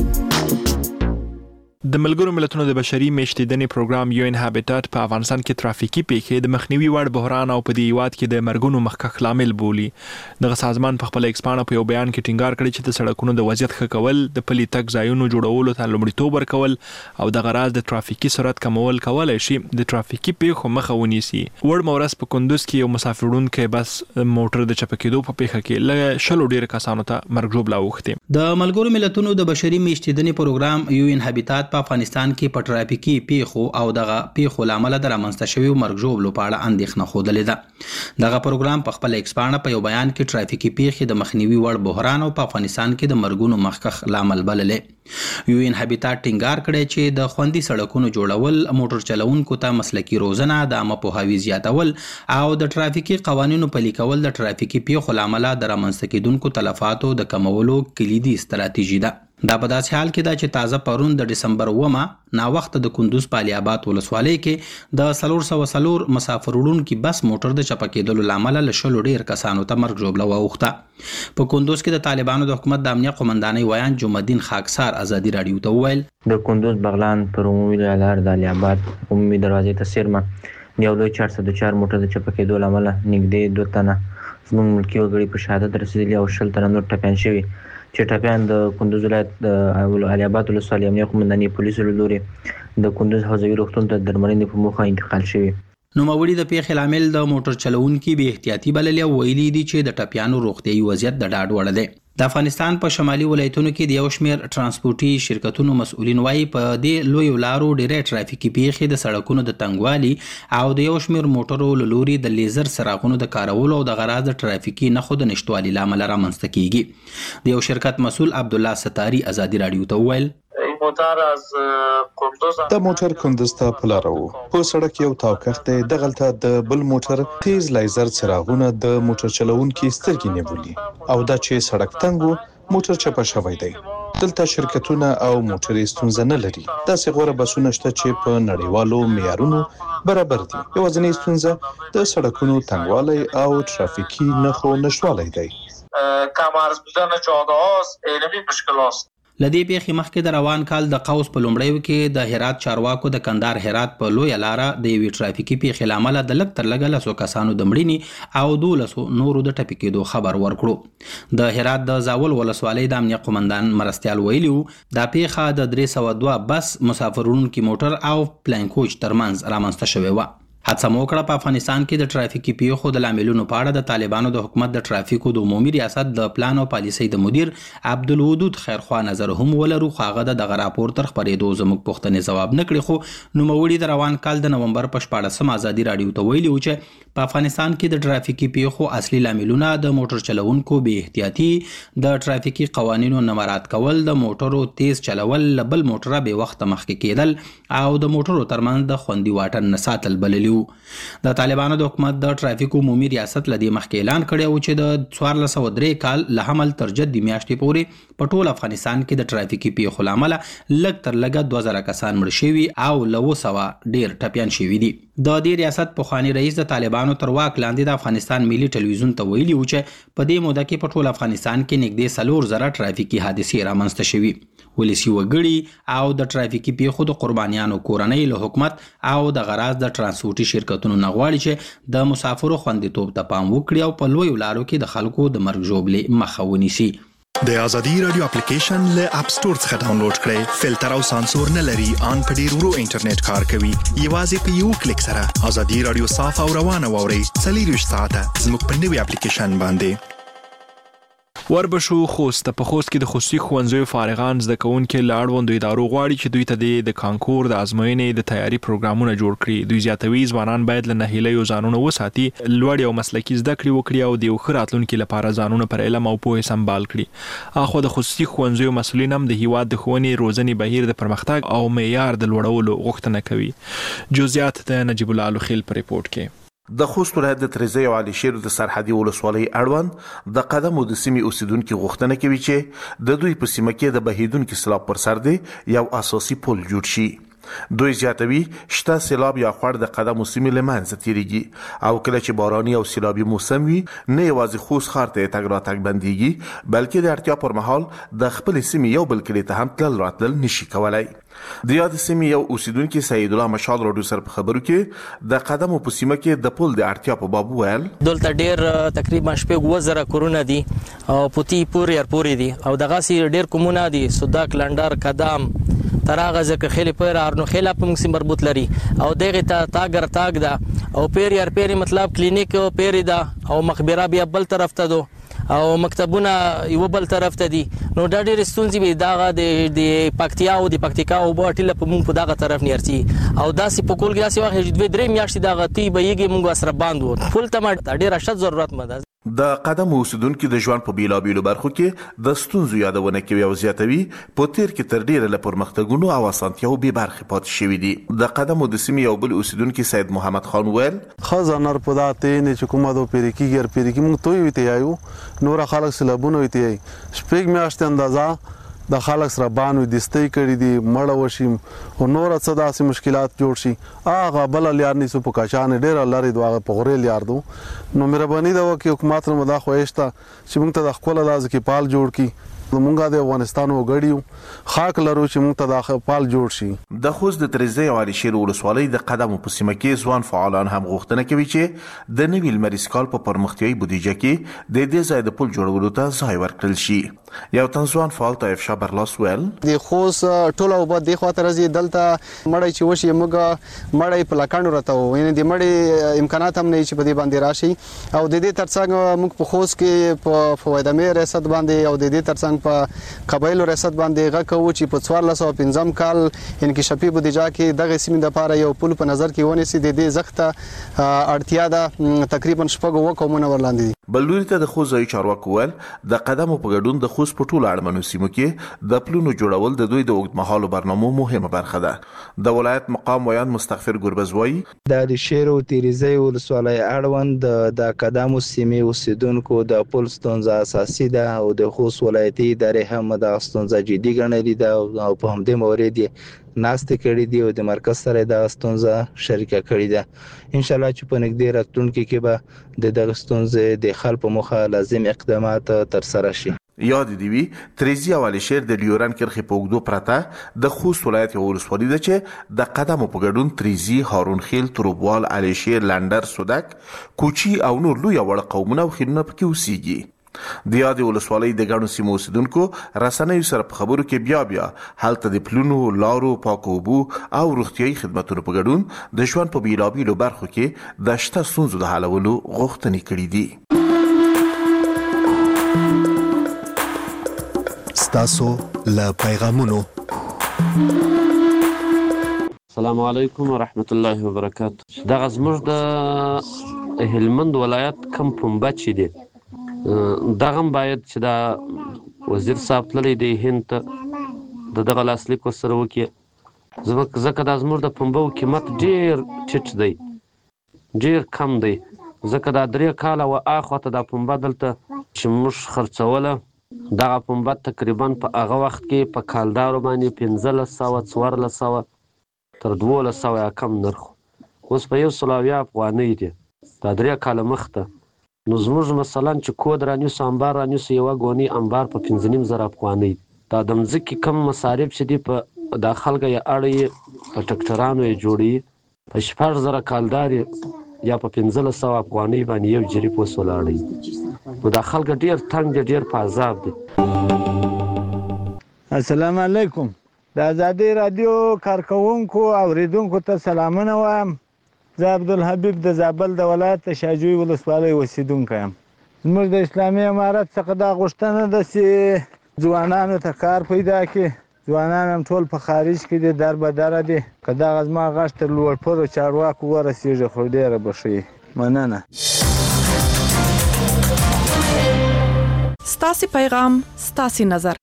د ملګرو ملتونو د بشري میشتېدنې پروګرام یو ان هابټات په افغانستان کې ترافیکي پیښې د مخنیوي وړ بحران او په دې هیواد کې د مرګونو مخکخ لامل بولي. دغه سازمان په خپل ایکسپانه په یو بیان کې ټینګار کړی چې د سړکونو د وضعیت ښه کول، د پلي تګ ځایونو جوړولو ته لومړیتوب ورکول او د غراض د ترافیکي سرعت کمول کولای شي د ترافیکي پیښو مخه ونیسي. وړ مورس په کندوز کې یو مسافر وړونکی بس موټر د چپه کېدو په پیښه کې له 100 ډیر کسانو ته مرګ ژوبله اوښتې. د ملګرو ملتونو د بشري میشتېدنې پروګرام یو ان هابټات په افغانستان کې په ترافیکي پیښو او دغه پیښو لامل د رامنځته شوی مرګ ژوبلو په اړه اندېښنه خوده ده. دغه پروګرام په خپل ایکسپانه په یو بیان کې ترافیکي پیښې د مخنیوي وړ بحران او په افغانستان کې د مرګونو مخکخ لامل بللې. یو ان هابټات ټینګار کړی چې د خوندي سړکونو جوړول، موټر چلوونکو ته مسلکي روزنه، د عامه پوهاوي زیاتول او د ترافیکي قوانینو پلي کول د ترافیکي پیښو لامل د رامنځته کېدونکو تلفاتو د کمولو کلیدي ستراتیژي ده. دا په داسې حال کې ده چې تازه پرون د ډسمبر 9 نا وخت د کندوز په علي آباد ولسوالۍ کې د 404 مسافر وړونکي بس موټر د چپه کېدلو لامل له 100 ډیر کسانو ته مرګ ژوبله واوښته. په کندوز کې د طالبانو د حکومت د امنیه قومندانۍ ویان جمعالدین خاکسار ازادي رادیو ته وویل د کندوز بغلان پر عمومي لار د علي آباد عمومي دروازې ته سیرمه یو لوی 404 موټر د چپه کېدو لامل نږدې 2 تنه زموږ ملکي وګړي په شهادت رسېدلي او 10 تنه نور ټپیان شوي چې ټپیان د کندوز ولایت د علي آباد ولسوالۍ امنیه قومندانۍ پولیسو له لوري د کندوز حوزوي روغتون ته درملنې په موخه انتقال شوي. نوموړي د پیښې لامل د موټر چلوونکي بې احتیاطي بللې او ویلي دي چې د ټپیانو روغتیايي وضعیت د ډاډ وړ دی. د افغانستان په شمالي ولایتونو کې د یو شمېر ترانسپورتي شرکتونو مسؤلین وایي په دې لویو لارو ډېرې ترافیکي پیښې د سړکونو د تنګوالي او د یو شمېر موټرو له لوري د لیزر څراغونو د کارولو او د غراض د ترافیکي نښو د نشتوالي له امله رامنځته کیږي. د یو شرکت مسؤل عبدالله ستاري ازادي رادیو ته وویل د موټر کندوز ته په لار وو، په سړک یو تاوکښت دی، دغلته د بل موټر تیز لیزر څراغونه د موټر چلوونکي سترګې نیولي او دا چې سړک تنګ وو موټر چپه شوی دی. دلته شرکتونه او موټرې ستونزه نه لري، داسې غوره بسونه شته چې په نړیوالو معیارونو برابر دي. یوازینۍ ستونزه د سړکونو تنګوالی او ترافیکي نښو نشتوالی دی. کمارز بودن جاده هاست علمی مشکل هاست. لدې پیښې مخکې د روان کال د قوس په لومړیو کې د هرات چارواکو د کندهار هرات په لویه لاره د یوې ترافیکي پیښې له امله د لږ تر لږه 100 کسانو د مړینې او 12 نورو د ټپي کېدو خبر ورکړو. د هرات د زاول ولسوالۍ د امنیه قومندان مرستیال ویلي وو دا پیښه د 302 بس مسافر وړونکي موټر او پلین کوچ ترمنځ رامنځته شوې وه. حادثه مو وکړه په افغانستان کې د ترافیکي پیښو د لاملونو په اړه د طالبانو د حکومت د ترافیکو د عمومي ریاست د پلان او پالیسۍ د مدیر عبدالودود خیرخوا نظر هم ولرو، خو هغه د دغه راپور تر خپرېدو زموږ پوښتنې ځواب نه کړي. خو نوموړي د روان کال د نومبر په 14 ازادي رادیو ته ویلي و چې په افغانستان کې د ترافیکي پیښو اصلي لاملونه د موټر چلوونکو بې احتیاطي، د ترافیکي قوانینو نه مراعات کول، د موټرو تیز چلول، بل موټره بې وخته مخکې کېدل او د موټرو ترمنځ د خوندي واټن نه ساتل بللي. د طالبانو د حکومت د ترافیکو عمومي ریاست لدی مخکې اعلان کړی و چې د 1403 کال له حمل تر جد میاشتې پورې په ټول افغانستان کې د ترافیکي پیښو لامل لږ تر لږه 2000 کسان مړ شوي او له 200 ډیر ټپیان شوي دي. د دې ریاست پخوانی رئیس د طالبانو تر واک لاندې د افغانستان ملي ټلویزیون ته ویلي و چې په دې موده کې په ټول افغانستان کې نږدې 4,000 ترافیکي حادثې رامنځته شوي. ولسی وګړي او د ترافیکي پیښو د قربانیانو کورنۍ له حکومت او د غراض د ترانسپورتي شرکتونو نه غواړي چې د مسافرو خوندیتوب ته پام وکړي او په لویو لارو کې د خلکو د مرګ ژوبلې مخه ونیسي. د ازادي رادیو اپلیکیشن له اپ سٹور څخه ډاونلوډ کړئ. فلټر او سانسور نه لري، ان په ډیر ورو انټرنیټ کار کوي. یوازې په یو کلیک سره ازادي رادیو صاف او روانه واورئ. 24 ساعته زموږ په نوې اپلیکیشن باندې. وربشو خوست په خوست کې د خصوصي ښوونځیو فارغان زده کوونکي له اړوندو ادارو غواړي چې دوی ته د کانکور د ازموینې د تیاری پروګرامونه جوړ کړي. دوی زیاتوي ځوانان باید له ناهیلیو ځانونه وساتي، لوړ او مسلکي زده کړې وکړي او د یو ښه راتلونکي لپاره ځانونه پر علم او پوهې سمبال کړي. اخو د خصوصي ښوونځیو مسؤلین هم د هیواد د ښوونې روزنې بهیر د پرمختګ او معیار د لوړولو غوښتنه کوي. جزئیات د نجیب الله لوخیل په ریپورت کې. د خوست ولایت د تریزی او علي شیر د سرحدي ولسوالۍ اړوند د قدمو د سیمې اوسیدونکو غوښتنه کوي چې د دوی په سیمه کې د بهیدونکو سیلاب پر سر دی یو اساسي پل جوړ شي. دوی زیاتوي شته سیلاب یا خړ د قدمو سیمې لمنځه تیریږي او کله چې باراني او سیلابي موسم وي نه یوازې خوست ښار ته تګ راتګ بنديږي بلکې د اړتیا پر مهال د خپل سیمې یو بل کلی ته هم تلل راتلل نشي کولای. د یاد سیمې یو اوسیدونکو سید الله مشال راډیو سره په خبرو کې د قدمو په سیمه کې د پل د اړتیا په باب ویل. دلته ډیر تقریبا 2000 کورونه دي او پوتی پورې دي او دغه سي ډیر کومونه دي سوداک لندر قدم تراغه ځکه خېلې پر ارنو خېلا په موږ مربوط لري او دغه ته تاګ ده او پیر مطلب کلینیک پیر ده او مخبره بیا بل طرف ته دو او مکتبونه یو بل طرف ته دي. نو دا ډېر ستونزې به داغه د پکتیا او د پکتیکا او باټیله په مونږ په دغه طرف نیرسي او داسې په کول کې داسې وخت 2-3 میاشتې دغه تی به یږي مونږ سره باندې وو فل ته ډېر شت ضرورت مده. د قدم اوسیدونکو د ژوند په بیلابیلو برخو کې د ستونزو یادونه کوي او زیاتوي په تیر کې تر ډیره له پرمختګونو او اسانتیاو به برخه پات شوې دي. د قدم د سیمې یو بل اوسیدونکو سید محمد خان ویل خزانر پداته نه چې کومه دو پیریکی مونږ توي ویته یو نور خلک سلابونه ویته شپږ میاشتې اندازه د خلک سره باندې دستي کړی دي مړ وشي او نور څه داسې مشکلات جوړ شي هغه بل لیار نسو په کاشان ډیر لاري دغه په غوړې لیار دو. نو مهرباني دا وکي حکومت نو مدا خوښتا چې موږ ته د خپل لاز کې پال جوړ کی مونږه د افغانستان وګړیو خاک لرو چې موږ ته د پال جوړ شي. د خوست د تریزی او علي شیر ولسوالۍ د قدمو په سیمه کې ځوان فعالان هم غوښتنه کوي چې د نوي لمریز کال په پرمختیايي بودیجه کې د دې ځای د پل جوړولو ته ځای ورکړل شي. یو تنځوان فعال طیف شابرلاس ویل د خوست ټول او بد د خاطر زی دلته مړی چې وشي موږ مړی په لکانو راته ویني د مړی امکانات هم نه چې په دې باندې راشي او د دې ترڅنګ موږ په خوست کې په فوایدمه ریاست باندې او د دې ترڅنګ په قبایلو ریاست باندې غکو چې په 1415 کال انکشافي بودیجه کې دغه سیمې د لپاره یو پل په نظر کې ونیسي د دې زخته اړتیا ده تقریبا شپږ وکومونه ورلاندې دي. بلوري ته د خوځي چارواکو ول د قدمو په ګډون د خوست په ټولو اړمنو سیمو کې د پلونو جوړول د دوی د اوږدمهالو برنامو مهمه برخه ده. د ولایت مقام ویان مستغفر ګربز وایي د شیر او تیریزی ولسوالۍ اړوند د قدمو سیمې اوسیدونکو د پل ستونزه اساسي ده او د خوست ولایتي ادارې هم د ستونزه جدي ګڼلې ده او په همدې مورید ناست کړي دي او د مرکز سره د ستونزه شریکه کړي ده. ان شاء الله چې په نږدې راتلونکي کې به د دغه ستونزې د حل په موخه لازم اقدامات تر سره شي. یاد دی وی تریزی او علي شیر د لیوران کرخي په وګړو پرته د خوست ولایت یو ولسوالۍ ده چې د قدمو په ګډون تریزی هارون خیل تروبوال علي شیر لندر سودک کوچی او نور لوی وړ قومونه او خینه پکې اوسېږي. د یادې ولسوالۍ د ګڼو سیمو اوسیدونکو رسنیو سره په خبرو کې بیا هلته د پلونو لارو پاکو اوبو او روغتیايي خدماتو په ګډون د ژوند په بیلابیلو برخو کې د شته ستونزو د حلولو غوښتنې کړې دي. ستاسو له پیغامونو. السلام علیکم ورحمت الله وبرکاتہ. دغه زموږ د هلمند ولایت کم پنبه چې دی دغه باید چې دا وزیر صاحب تللی دی هند ته دغه لاسلیک ورسره وکړي ځکه دا زموږ د پنبو قیمت ډېر ټیټ دی ډېر کم دی ځکه دا 3 کاله و اخواته دا پنبه دلته چې موږ خرڅوله دغه پنبه تقریبا په هغه وخت کې په کالدارو باندې 1500 تر 1200 کم نرخ اوس په 100 افغانۍ دی دا 3 کاله مخته. نو زموږ مثلا چې کود رانیسو انبار رانیسو یوه ګونۍ انبار په 15,000 افغانۍ دا د مځکې کم مصارف چې دي په دا خلکه یې اړوي په ټکټرانو یې جوړوي په 6,000 کالدار یا په 1,500 افغانۍ باندې یو جریب اوس ولاړ نو دا خلک ډېر تنګ دي ډېر په عذاب دي. السلام علیکم. د آزادی رادیو کارکونکو او اوریدونکو ته سلامونه وایم. زه عبدالحبیب د زابل د ولایت شاجوی ولسوالۍ اوسیدونکی یم. زموږ د اسلامي امارت څخه دا غوښتنه ده چې ځوانانو ته کار پیدا کړي. ځوانان هم ټول په خارج کې دي، در به دره دي. که دغه زما غږ تر لوړپوړو چارواکو ورسېږي خو ډېره به ښه وي. مننه. ستاسې پیغام ستاسې نظر.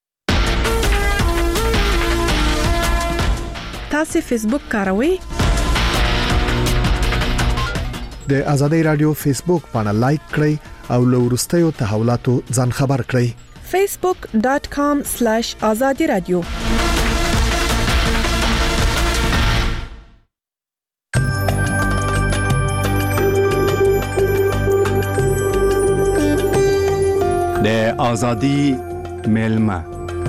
تاسې فیسبوک کاروئ؟ د آزادۍ رادیو فیسبوک باندې لایک کړئ او له وروستیو تحولاتو ځان خبر کړئ. facebook.com/azadi radio. د آزادی ملما.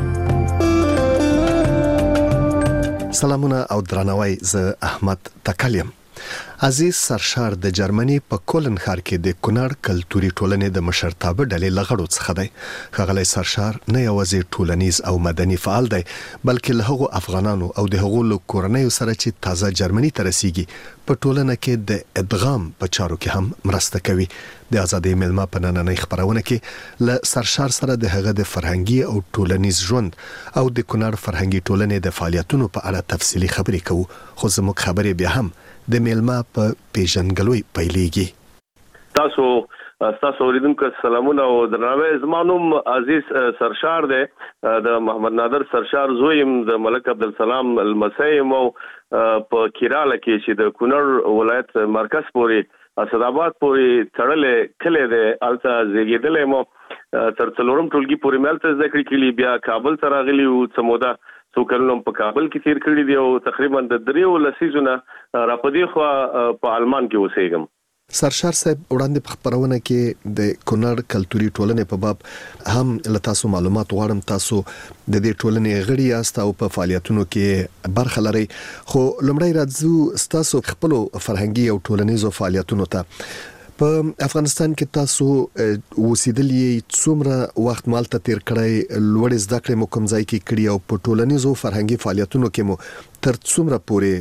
سلامونه او درناوی، زه احمد تکلیم. عزیز سرشار د جرمني په کولن ښار کې د کونړ کلتوري ټولنې د مشرتابه ډلې لغړو څخه دی. ښاغلی سرشار نه یوازې ټولنیز او مدني فعال دی، بلکې له هغو افغانانو او د هغو له کورنیو سره چې تازه جرمني ته رسیږي په ټولنه کې د ادغام په چارو کې هم مرسته کوي. د آزادۍ ملما په نننۍ خبرونه کې له سرشار سره د هغه د فرهنګي او ټولنیز ژوند او د کونړ فرهنګي ټولنې د فعالیتونو په اړه تفصیلي خبرې کوو. خو زموږ خبرې بیا هم د میلما په پیژنګلوي پیلېږي. تاسو اوریدونکو سلامونه او درناوی. زما نوم عزیز سرشار دی، د محمد نادر سرشار زویم، د ملک عبدالسلام المسیم او په کیراله کې چې د کونړ ولایت مرکز پورې اسداباد پورې تړلې کلی دی، هلته زیږېدلی مو. تر څلورم ټولګي پورې مې هلته زده کړې کړي. بیا کابل ته راغلي وو، څه موده څو کلونه په کابل کې تیر کړي دي او تقریبا د 3 لسیزونه را پدې خو په آلمان کې اوسېږم. سرشار صاحب، وړاندې په خبرونه کې د کونړ کلتوري ټولنې په باب هم له تاسو معلومات غواړم. تاسو د دې ټولنې غړي یاست او په فعالیتونو کې برخه لرئ، خو لومړی راځو ستاسو خپل فرهنګي او ټولنیزو فعالیتونو ته. په افغانستان کې تاسو اوسېدلي څومره وخت مالته تیر کړی، لوړې زده کړې مو کوم ځای کې کړي او په ټولنیزو فرهنګي فعالیتونو کې مو تر څومره پورې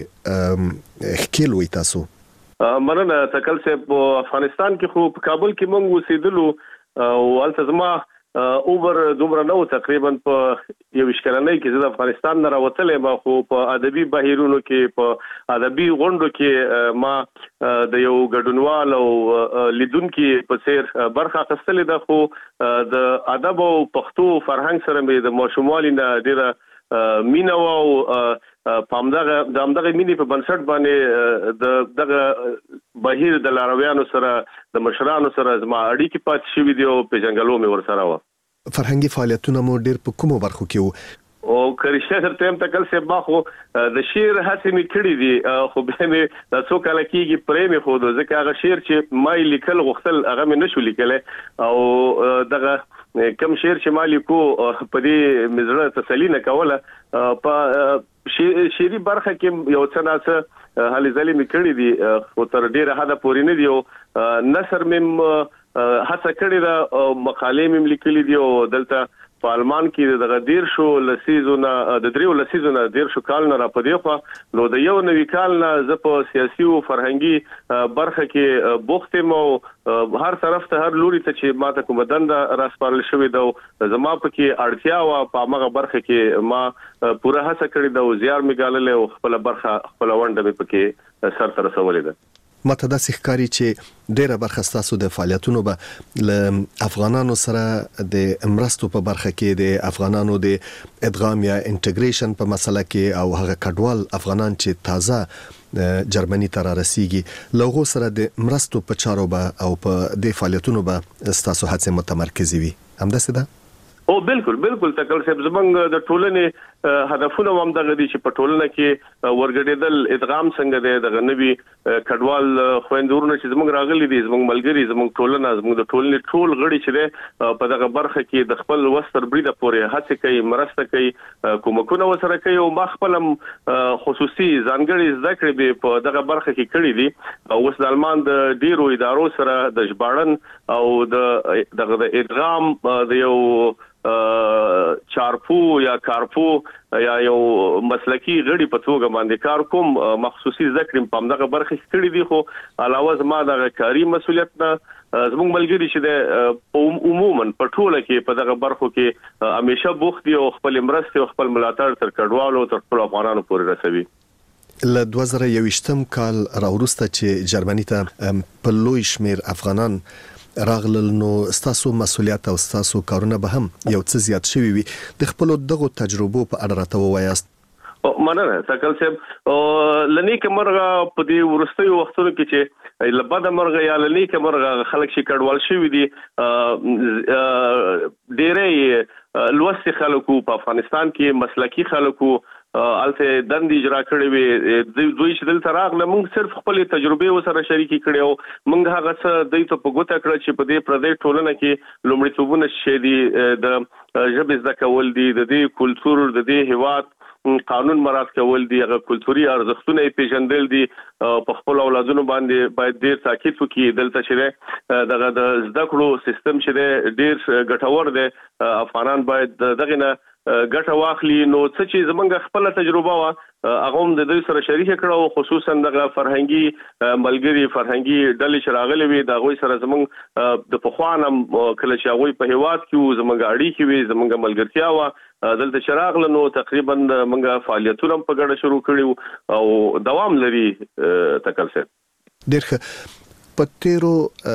ښکېل وئ تاسو؟ مننه تکل صاحب. په افغانستان کې خو په کابل کې موږ اوسېدلو او هلته زما اوبر دومره نه و، تقریبا په 21 کلنۍ کې زه د افغانستان نه راوتلی یم. خو په ادبي بهیرونو کې، په ادبي غونډو کې ما د یو ګډونوال او لیدونکي په څیر برخه اخیستلې ده. خو د ادب او پښتو فرهنګ سره مې د ماشوموالي نه ډېره مینه و او په همدغه مینې په بنسټ باندې دغه بهیر د لارویانو سره، د مشرانو سره زما اړیکې پاتې شوي دي او پیژنګلو مې ورسره وه. فرهنګي فعالیتونه مو ډېر په کومو برخو کې وو؟ او کرشته درته هم تکل صاحب، ما خو د شعر هڅې مې کړې دي، خو بیا مې د څو کاله کېږي پرې مې ښودو، ځکه هغه شعر چې ما یې لیکل غوښتل هغه مې نشو لیکلی. او دغه کم شعر چې ما لیکو په دې مې زړه تسلي نه کوله. په شعري برخه کې یو څه ناڅه هلې ځلې مې کړې دي، خو تر ډېره حده پورې نه دي. او نثر مې هڅه کړې ده او مقالې مې لیکلې دي. او دلته په آلمان کې دغه 3 لسیزونه کال نه را پدې خو نو د یو نوي کال نه زه په سیاسي او فرهنګي برخه کې بوخت یم او هر طرف ته هر لوري ته چې ماته کوم دنده راسپارل شوې ده زما په کې اړتیا و په هغه برخه کې ما پوره هڅه کړې ده او زیار مې ګاللې او خپل برخه خپل ونده مې پکې سر ته رسولې ده. ماته داسې ښکاري چې ډېره برخه ستاسو د فعالیتونو به له افغانانو سره د مرستو په برخه کې د افغانانو د ادغام یا انټیګریشن په مسله کې او هغه کډوال افغانان چې تازه جرمني ته را رسیږي له هغو سره د مرستو په چارو به او په دې فعالیتونو به ستاسو هڅې متمرکزې وي، همداسې ده؟ او بالکل تکل صاحب، زمونږ د ټولنې هدفونه هم دغه دي چې په ټولنه کې ورګډېدل ادغام څنګه دی دغه نوي کډوال خويندورونه چې زموږ راغلي دي زموږ ملګري زموږ ټولنه زموږ د ټولنې ټول غړي چې دی په دغه برخه کې د خپل وستر بریده پورې هڅه کوي مرسته کوي کومکونه وسره کوي او خپل خصوصي ځانګړي زده کړې په دغه برخه کې کړې دي او اوس د آلمان د ډیرو ادارو سره د ژباړن او د ادغام د یو چارپو یا کارپو یا یو مسلکی غړي په توګه باندې کار کوم مخصوصي ذکر په دغه برخه کې کړی دی خو علاوه زما د کاری مسولیت نه زموږ ملګری چې د عموما په ټوله کې په دغه برخو کې همیشه بوخت دي او خپل مرسته او خپل ملاتړ تر کډوالو تر خپل افغانانو پورې رسوي. له 2021م کال راورسته چې جرمني ته په لوی شمیر افغانان راغلل نو ستاسو مسولیت او ستاسو کارونه به هم یو څه زیات شوي وي د خپل دغه تجربو په اړه راته ووایاست. مننه تکل صاحب لنی کمرغه په دې ورستیو وختونو کې چې لبد مرغه یا لنی کمرغه خلک شي کډوال شوی دي ډېرې لوستي خلکو په افغانستان کې مسلکی خلکو الته دند اجرا کړی وي دوی چې دلته راغله موږ صرف خپل تجربه وسره شریکي کړي او موږ هغه څه دوی ته په ګوته کړ چې په دې پردې ټولنه کې لومړیتوبونه شې دي د ژبې زده کول دي د دې کلچر د دې هیواد قانون مراعات کول دي هغه کلتوري ارزښتونه پیژندل دي په خپل اولادونو باندې باید ډیر تاکید وکړي دلته چې دغه د زده کړو سیستم چې ډیر ګټور دی افغانان باید دغه نه ګټه واخلي نو څه چې زمونږ خپل تجربه وا هغه هم د دې سره شریک کړو خصوصا دغه فرهنګي ملګری فرهنګي ډلې چې راغلي وي دا غوي سره زمونږ د پخوانم کله چې هغه په هیواد کې زمونږ اړیکې وي زمونږ ملګرتیا وا دلته شراغ لنو تقریبا موږ فعالیتونه په ګډه شروع کړیو او دوام لري تکل سره ډېر په تیرو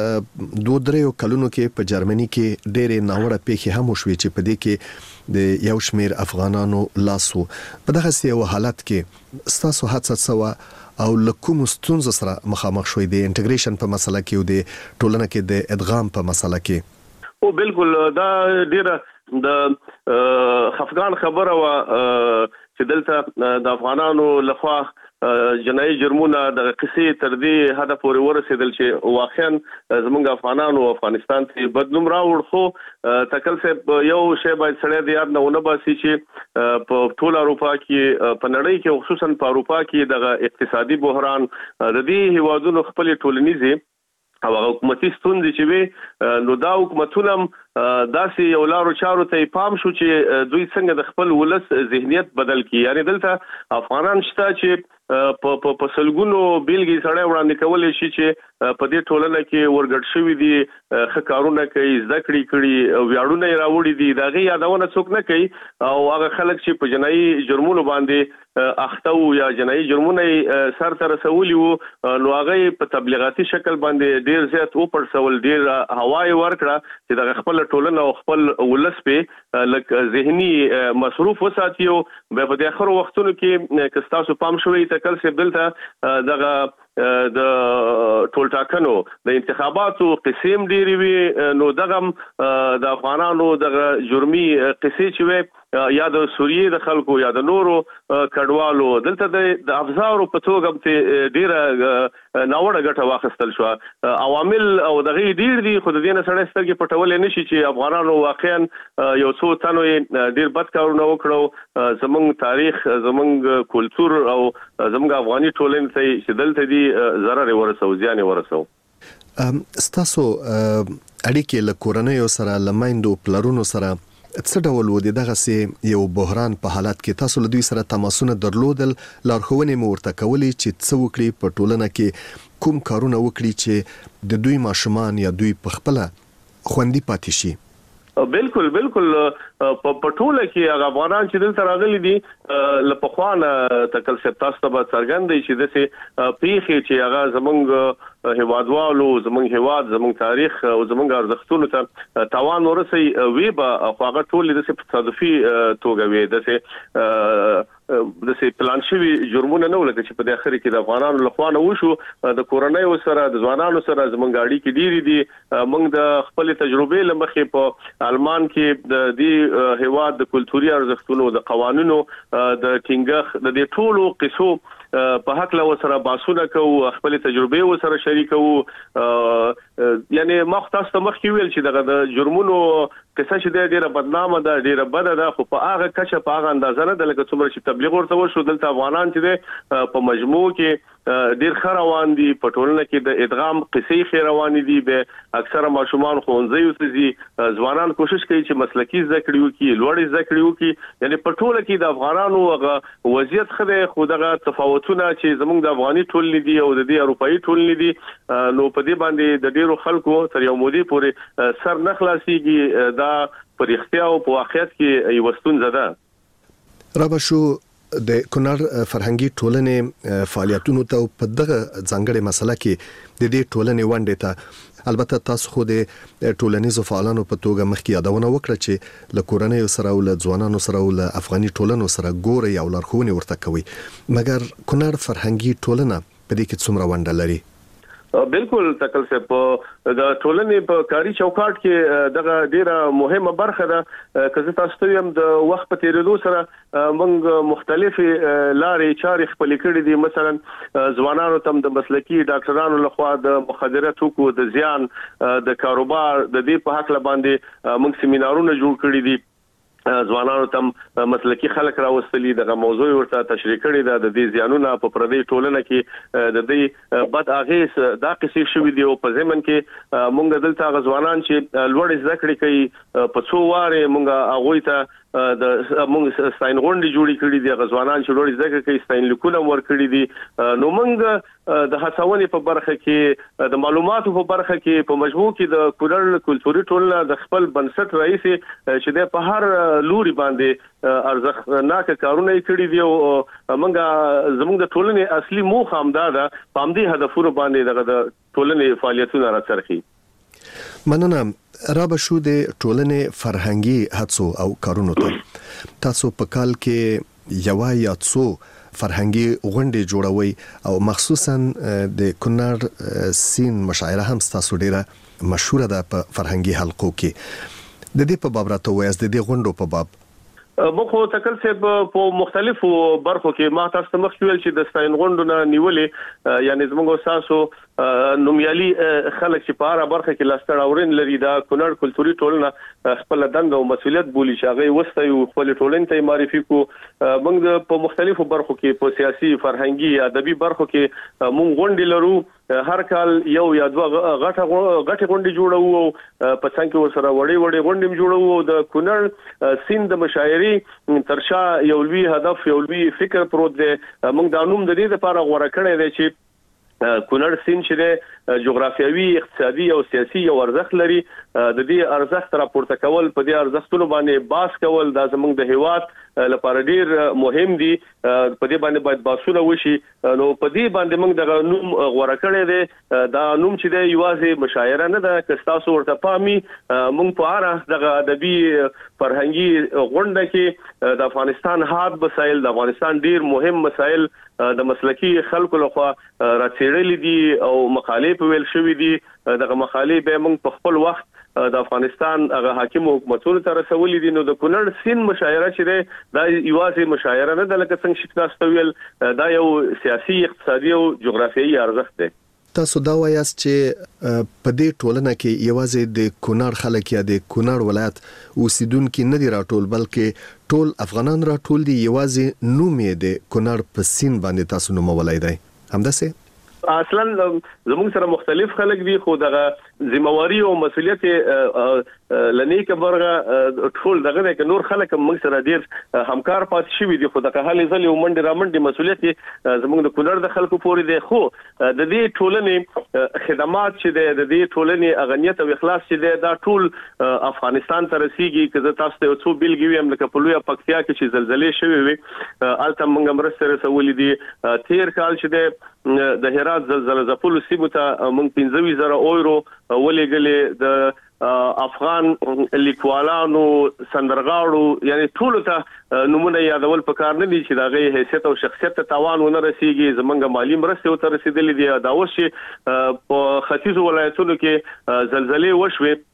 2-3 کلونو کې په جرمني کې ډېرې ناوړه پیښې هم وشوي چې په دې کې د یو شمیر افغانانو لاسو په دغه یو حالت کې ستاسو هڅه سوا او لکوم ستونزو سره مخامخ شوي د انټیګریشن په مسله کې او د ټولنه کې د ادغام په مسله کې او بالکل دا ډیره د خفقان خبره وا چې دلته د افغانانو لخوا جنایي جرمونه د قصې تر دې هدف پورې ورسېدل چې واقعا زموږ افغانانو افغانستان ته بدنوم راوړ خو تکل صاحب یو شی باید سړی د یاد نه ونه باسي چې په ټول اروپا کې په نړۍ کې خصوصا په اروپا کې د اقتصادي بحران د دې هیوادونو خپل ټولنیزي او حکومتي ستونزې چې وي نو دا حکومتونه داسې یو لارو چارو ته پام شو چې دوی څنګه د خپل ولس ذهنیت بدل کړي یعنی دلته افغانان شته چې په سلګونو بیلګې سره وړاندې کولای شي چې په دې ټولنه کې ورګډ شوی دي خکارونه کوي ذکرې کړي ویاړونه راوړي دي دغه یادونه څوک نه کوي او هغه خلک چې په جنایي جرمونو باندې اخته او یا جنایي جرمونه سر تر رسولي وو نو هغه په تبلیغاتي شکل باندې ډیر زیات او پرسول ډیر هواي ورکړه چې د خپل ټولنه او خپل ولس په لک ذهني مصروف وساتیو په دې اخر وختونو کې کستاسو پام شوی تکل څه دلته دغه د ټول ټاکنو د انتخاباتو قسم ډیری وی نو دغه د افغانانو دغه جرمي قصې چې وي یا د سوریې د خلکو یا د نورو کډوالو دلته د افزارو په توګه ته ډیره ناوړه ګټه واخیستل شو عوامل او دغه ډیر دي خو د دې نه سره سترګې پټول نشي چې افغانانو واقعا یو څو تنو ډیر بد کارونه وکړو زمونږ تاریخ زمونږ کلچر او زمونږ افغاني ټولنې ته چې دلته دي ضرر ورسو زیان ورسو ستاسو اړیکې له کورنۍ سره لمایندو پلرونو سره څه ډول و دغه سي یو بحران په حالت کې تاسو له دوی سره تماسونه درلودل لارښوونې مو ورته کولې چې څه وکړي په ټولنه کې کوم کارونه وکړي چې د دوی ماشومان یا دوی په خپل خوندي پاتې شي بالکل په ټوله کې هغه افغانان چې دلته راغلي دي لپخوانه تکل سپتاس ته څرګندې چې دسه پیخي چې هغه زمونږ هیوادوالو زمونږ هیواد زمونږ تاریخ او زمونږ ارزښتونو ته تاوان ورسي وی به هغه ټول د تصادفي توګه وي د سي پلان شوی جرمونه نه ولکه چې په داخلي کې د افغانانو لخوا نه وشو د کورنۍ سره د ځوانانو سره زمونږ اړیکې ډېری دي موږ د خپل تجربې لمخې په آلمان کې د دې زموږ هیواد د کلتوري ارزښتونو د قوانینو د ټینګښ د دې ټولو قصو په حق له وسره باسونه کوو خپل تجربه وسره شریکو یعنی مختص مخکې ویل چې د جرمونو قصه چې ډیره بدنامه ده ډیره بده ده خو په هغه کچه په هغه اندازه نه ده لکه څومره چې تبلیغ ورته وشو دلته افغانان چې په مجموع کې ډیر ښه روان دي په ټولنه کې د ادغام قصې ښه روان دي به اکثره ماشومان ښوونځي ته ځي ځوانان کوشش کوي چې مسلکي زده کړې وکړي لوړ زده کړې وکړي یعنی په ټوله کې د افغانانو هغه وضعیت خو دغه تفاوتونه چې زموږ د افغاني ټولنې دي او د دې اروپאי ټولنې دي نو په دې باندې د ډیرو خلکو تر یو مودې پورې سر نه خلاصيږي دا پر اختیار او په واقعیت کې یو ستونزه ده. رابشو د کونړ فرهنګي ټولنې فعالیتونو ته په دغه ځانګړي مسله کې د دې ټولنې ونډه ته البته تاسو خو د ټولنیزو فعالانو په توګه مخکې یادونه وکړه چې له کورنۍ سره او له ځوانانو سره او له افغاني ټولنو سره ګوري او لارښوونې ورته کوي مګر کونړ فرهنګي ټولنه په دې کې څومره ونډه لري؟ بالکل تکل سے په د ټولنې په کاری چوکاټ کې دغه ډیره مهمه برخه ده که تاسو ته هم د وخت په تیریدو سره موږ مختلفي لارې چارې خپل کړې دي مثلا ځوانانو تم د مسلکي ډاکټرانو لخوا د مخدرات توکو د زیان د کاروبار د دې په حق باندې موږ سیمینارونه جوړ کړی دي ځوانانو تم مسلکي خلک راوستلي دغه موضوع ورته تشریح کړی دا د دې زیانونه په پردي ټولنه کې د دې بد اغیز دا قصې شوې دی او په ځمن کې مونږ دلته غزوانان چې لوړ زده کړې کوي په څو واره مونږ هغه ته د مونږ ستاین غونډې جوړې کړې دي غزوانان چې لوړ زده کړې کوي ستاین لیکونه ور کړې دي نو مونږ د هڅونې په برخه کې د معلوماتو په برخه کې په مجموع کې د کونړ کلتوري ټولنه د خپل بنسټ رئیس چې د په هر لوري باندې ارزښتناک کارونه کړی دی او موږ زموږ د ټولنې اصلي موخه همدا ده په همدې هدفونو باندې د ټولنې فعالیتونه راڅرخي. مننه. رابشو د ټولنې فرهنګي هڅو او کارونو ته تاسو په کال کې یو یا څو فرهنګي غونډې جوړوي او مخصوصا د کونړ سین مشاعره هم تاسو ډیره مشهوره ده په فرهنګي حلقو کې د دې په باب راته وایي د دې غونډو په باب مخه تکل سه په مختلفو برخو کې ما تاسو مخ ویل چې د ستاین غونډونه نیولې یعنی زموږ تاسو نومیالي خلک چې په اړه برخه کې لاستړ اورین لري دا کونړ کلتوري ټولنه خپل دنده او مسولیت بولی چې هغه وسته یو خپل ټولنې ته معرفي کو موږ په مختلفو برخو کې په سیاسي فرهنګي ادبي برخو کې موږ غونډې لرو هر کال یو یا دوه غټه غونډې جوړو په څنګه ورسره وړي غونډې جوړو د کونړ سیند مشاعري ترشا یو لوی هدف یو لوی فکر پروت دی موږ د انوم د دې لپاره غوړه کړی دی چې کونړ سیند چې جغرافیوي اقتصادي او سیاسي یو ارزښت لري د دې ارزښت راپورته کول په دې ارزښتونو باندې باس کول د زموږ د هیواد لپاره ډیر مهم دي په دې باندې باید باسونه وشي نو په دې باندې موږ د نوم غوړه کړی دی دا نوم چې دی یوازې مشاعره نه ده که تاسو ورته پامي موږ په اړه د ادبي فرهنګي غونډه کې د افغانستان حاد مسایل د افغانستان ډیر مهم مسایل د مسلکي خلکو لخوا راڅېړل دي او مقالې په ویل شوې دي دغه مقالې به موږ په خپل وخت د افغانستان هغه حاکم حکومتونو ته رسولې دي نو د کونړ سین مشاعره چې ده دا یوازې مشاعره نه ده لکه څنګه چې تاسو ویل دا یو سیاسي اقتصادي او جغرافیایي ارزښت دی. تاسو دا وایاست چې په دې ټولنه کې یوازې د کونړ خلک یا د کونړ ولایت اوسیدونکو نه دي راټول بلکې ټول افغانان راټول دي یوازې نوم یې د کونړ په سین باندې تاسو نومولای دی همداسې اصلا زموږ سره مختلف خلک دي خو دغه ذمہواری او مسولیت لنیک برغه ټول دغه کې نور خلک موږ سره ډیر همکار پات شي دي خو دغه حالې ځلې ومنډي رامنډي مسولیت زموږ د کونړ د خلکو پورې دي خو د دې ټولنې خدمات چې د دې ټولنې اغنیت او اخلاص چې دا ټول افغانستان ته رسیږي که تاسو ته څو بیلګې ویم لکه په لوی پکتیا کې چې زلزلې شوې وي الته موږ مرسته رسولې دي تیر کال چې د هرات زلزلہ ځپلو سیمو ته موږ 15000 اورو ولېګلې د افغان لیکوالانو سندرغاړو یعنی ټول ته نمونه یادول پکار نه دي چې دغه حیثیت او شخصیت ته تاوان ونه رسیږي زمونږ مالی مرسته ته رسیدلې دي دا اوس چې په ختیځ ولایتونو کې زلزلې وشوي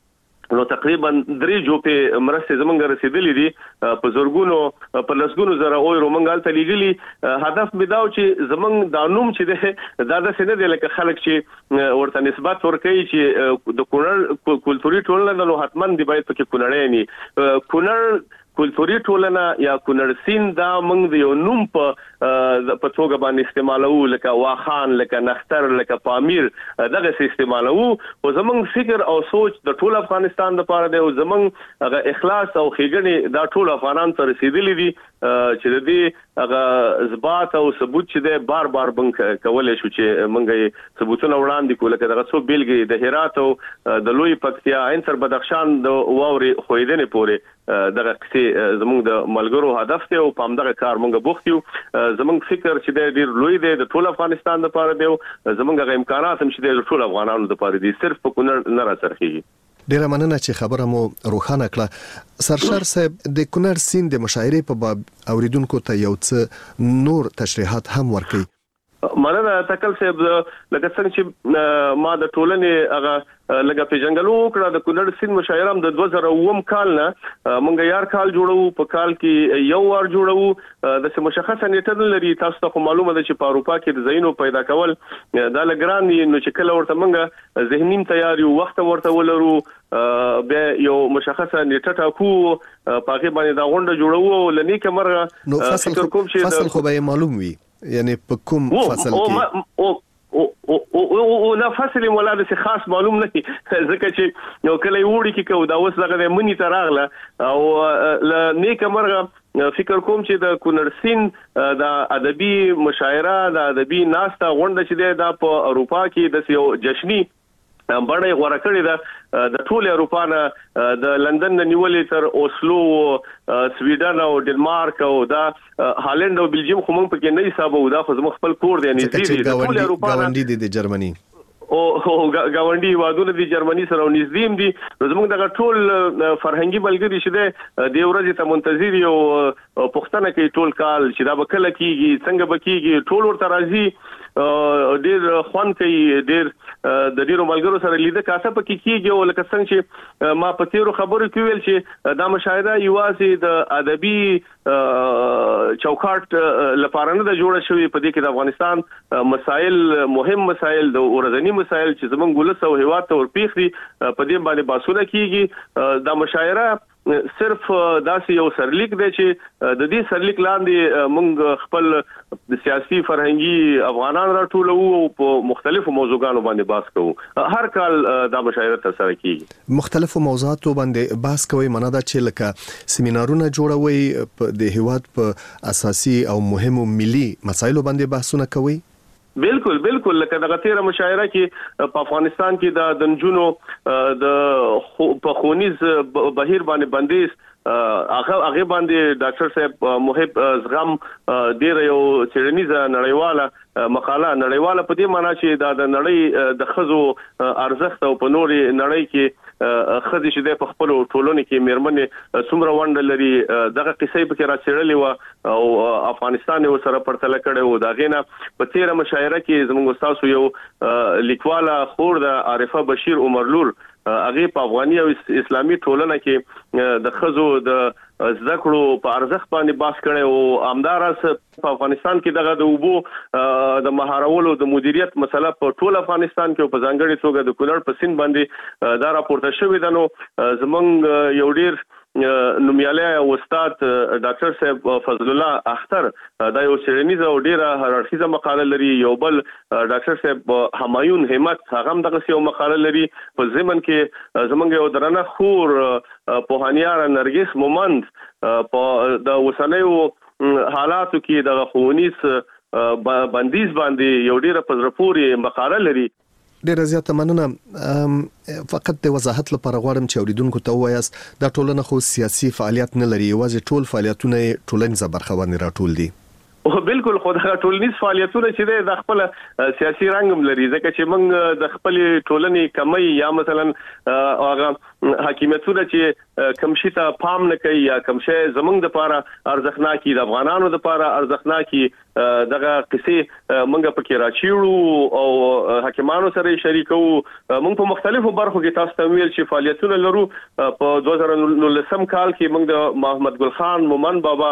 نو تقریبا 3 جوپې مرسته زمونږ رسیدلې دي په زورګونو په لسګونو زره اویرو مونږ ته لیږلي هدف مداو چې زمونږ د نوم چې دا د سینې د لکه خلک چې ورته نسبت ورکوي چې د کونړ کلتوري ټولنه نو حتمان دی باید پکې کونړی نه کونړ کلتوري ټولنه یا کونړ سیند دا موږ د یو نوم په توګه باندې استعمالو لکه واخان لکه نختر لکه پامیر دغه استعمالو او زمونږ فکر او سوچ د ټول افغانستان لپاره دی او زمونږ هغه اخلاص او ښېګڼې دا ټول افغانان ته رسیدلي دي چې د دې هغه اثبات او ثبوت چې دی بار بار بنګ کولای شو چې موږ ثبوتونه وړاندې کول لکه دغه څو بیلګې د هرات او د لوی پکتیا انتر بدخشان د واوري خویدنې پورې دغه کسي زموږ د ملګرو هدف ته او پام دغه کار مونږ بوختیو زموږ فکر چې ډیر لوی دی د ټول افغانستان لپاره دی زموږ غو امکانات هم چې د ټول افغانانو لپاره دي صرف په کونړ نه راځي ډیره مننه چې خبره مو روښانه کړه سرشار صاحب د کونړ سیند د مشاعرې په باب اوریدونکو ته یو څه نور تشریحات هم ورکړي مننه تکل صاحب لکه څنګه چې ما د ټولنې هغه لګه پیژنګلو کړه د کونړ سیند مشاعره هم د 2009 کال نه مونږ یار کال جوړو په کال کې یو ور جوړو د مشخصه نیټه لري تاسو ته معلومه ده چې په اروپا کې د زینو پیدا کول دا لګران نو چې کله ورته مونږ ذهنیم تیاری وخت ورته ولرو به یو مشخصه نیټه ټاکو پاکي باندې دا غونډه جوړو لنی کمرغه نو فصل خو به معلوم وي یعنی په کوم فصل کې او لا فصل مولاده سي خاص معلوم نه ځکه چې یو کله وړي کې کو دا اوس دغه منی تراغله او نیکه مرغه فکر کوم چې د کونړ سیند د ادبي مشاعره د ادبي ناسته غونډه چې د په اروپا کې د یو جشنی بڑے غوړه کړی ده د ټول اروپا نه د لندن نه نیولې تر اوسلو سویډن او ډنمارک او دا هالند او بلجیم خو موږ پکې نه حسابو دا خو زموږ خپل کور دی نږدې دی ټول اروپا غونډې د جرمني او غونډي وادونه د جرمني سره نږدې دي زموږ دغه ټول فرهنګي بلګری شته د ورځې ته منتظر یو پښتنه کې ټول کال چې دا بکله کیږي څنګه بکیږي ټول ورته راځي ډیر خوان کوي ډیر د ډیرو ملګرو سره لیده کاسه پکې کیږي او لکه څنګه چې ما په تیرو خبرو کې ویل چې دا مشاهده یوازې د ادبي چوکاټ لپاره نه جوړه شوې په دې کې د افغانستان مسائل مهم مسائل د ورځنی مسائل چې زمونږ ولس او هیواد ته ورپیخ دي په دې باندې باسونه کیږي دا مشاعره صرف داسې یو سرلیک دی چې د دې سرلیک لاندې موږ خپل د سیاسي فرهنګي افغانان راټولو او په مختلفو موضوعاتو باندې بحث کوو هر کال دا مشاعره ترسره کیږي مختلفو موضوعاتو باندې بحث کوي منه دا چې لکه سیمینارونه جوړوي د هیواد په اساسي او مهمو ملي مسایلو باندې بحثونه کوي بالکل لکه دغه تیره مشاعره کې په افغانستان کې د نجونو د په خونیز بهیر باندې بندیز هغه باندې ډاکټر صاحب محب زغم ډیر یو چرنیزه نړیواله مقاله نړیواله په دې معنی چې د نړۍ د خزو ارزښت او په نوري نړۍ کې خزي چې د خپل ټولنې کې میرمنې څومره وند لري دغه قصې په کې راڅړلې و او افغانستان یو سره پرتل کړي و دا غینه په تیره مشاعره کې زموږ استاد یو لیکواله خور د عارفه بشیر عمرلور هغه په افغاني او اسلامي ټولنه کې د خزو د ذکرو په ارزښت باندې باس کړي او امدارس په افغانستان کې دغه د وبو د مهارولو د مدیریت مسله په ټول افغانستان کې په ځانګړي توګه د کونړ په سیند باندې دا راپورته شوې ده نو زمونږ یو ډیر نومیاله استاد ډاکټر صاحب فضل الله اختر دا یو سرنیزه او ډیره هررخیزه مقاله لري یو بل ډاکټر صاحب همایون همت هغه هم دغه یو مقاله لري په ضمن کې زمونږ یو درنه خور پوهانیار نرګس مومند په د وسنیو حالاتو کې د خونیس بندیز باندې یو ډیره پزرپوري مقاله لري ډیره زیاته مننه فقط د وضاحت لپاره غواړم چې اوریدونکو ته وایاست دا ټولنه خو سیاسي فعالیت نه لري یوازې ټول فعالیتونه ټولنیزه برخه باندې راټول دي او بالکل خدای ټولنیز فعالیتونه چې د خپل سیاسي رنګم لري ځکه چې موږ د خپل ټولنې کمی یا مثلا هغه حکومتونه چې کمشي ته پام نه کوي یا کمشه زمونږ د لپاره ارزښتناکي د افغانانو د لپاره ارزښتناکي دغه قصې موږ پکې راچیړو او حکیمانو سره شریکو. موږ په مختلفو برخو کې تاسو ته ویل چې فعالیتونه لرو. په 2019 کال کې موږ د محمد ګل خان مومن بابا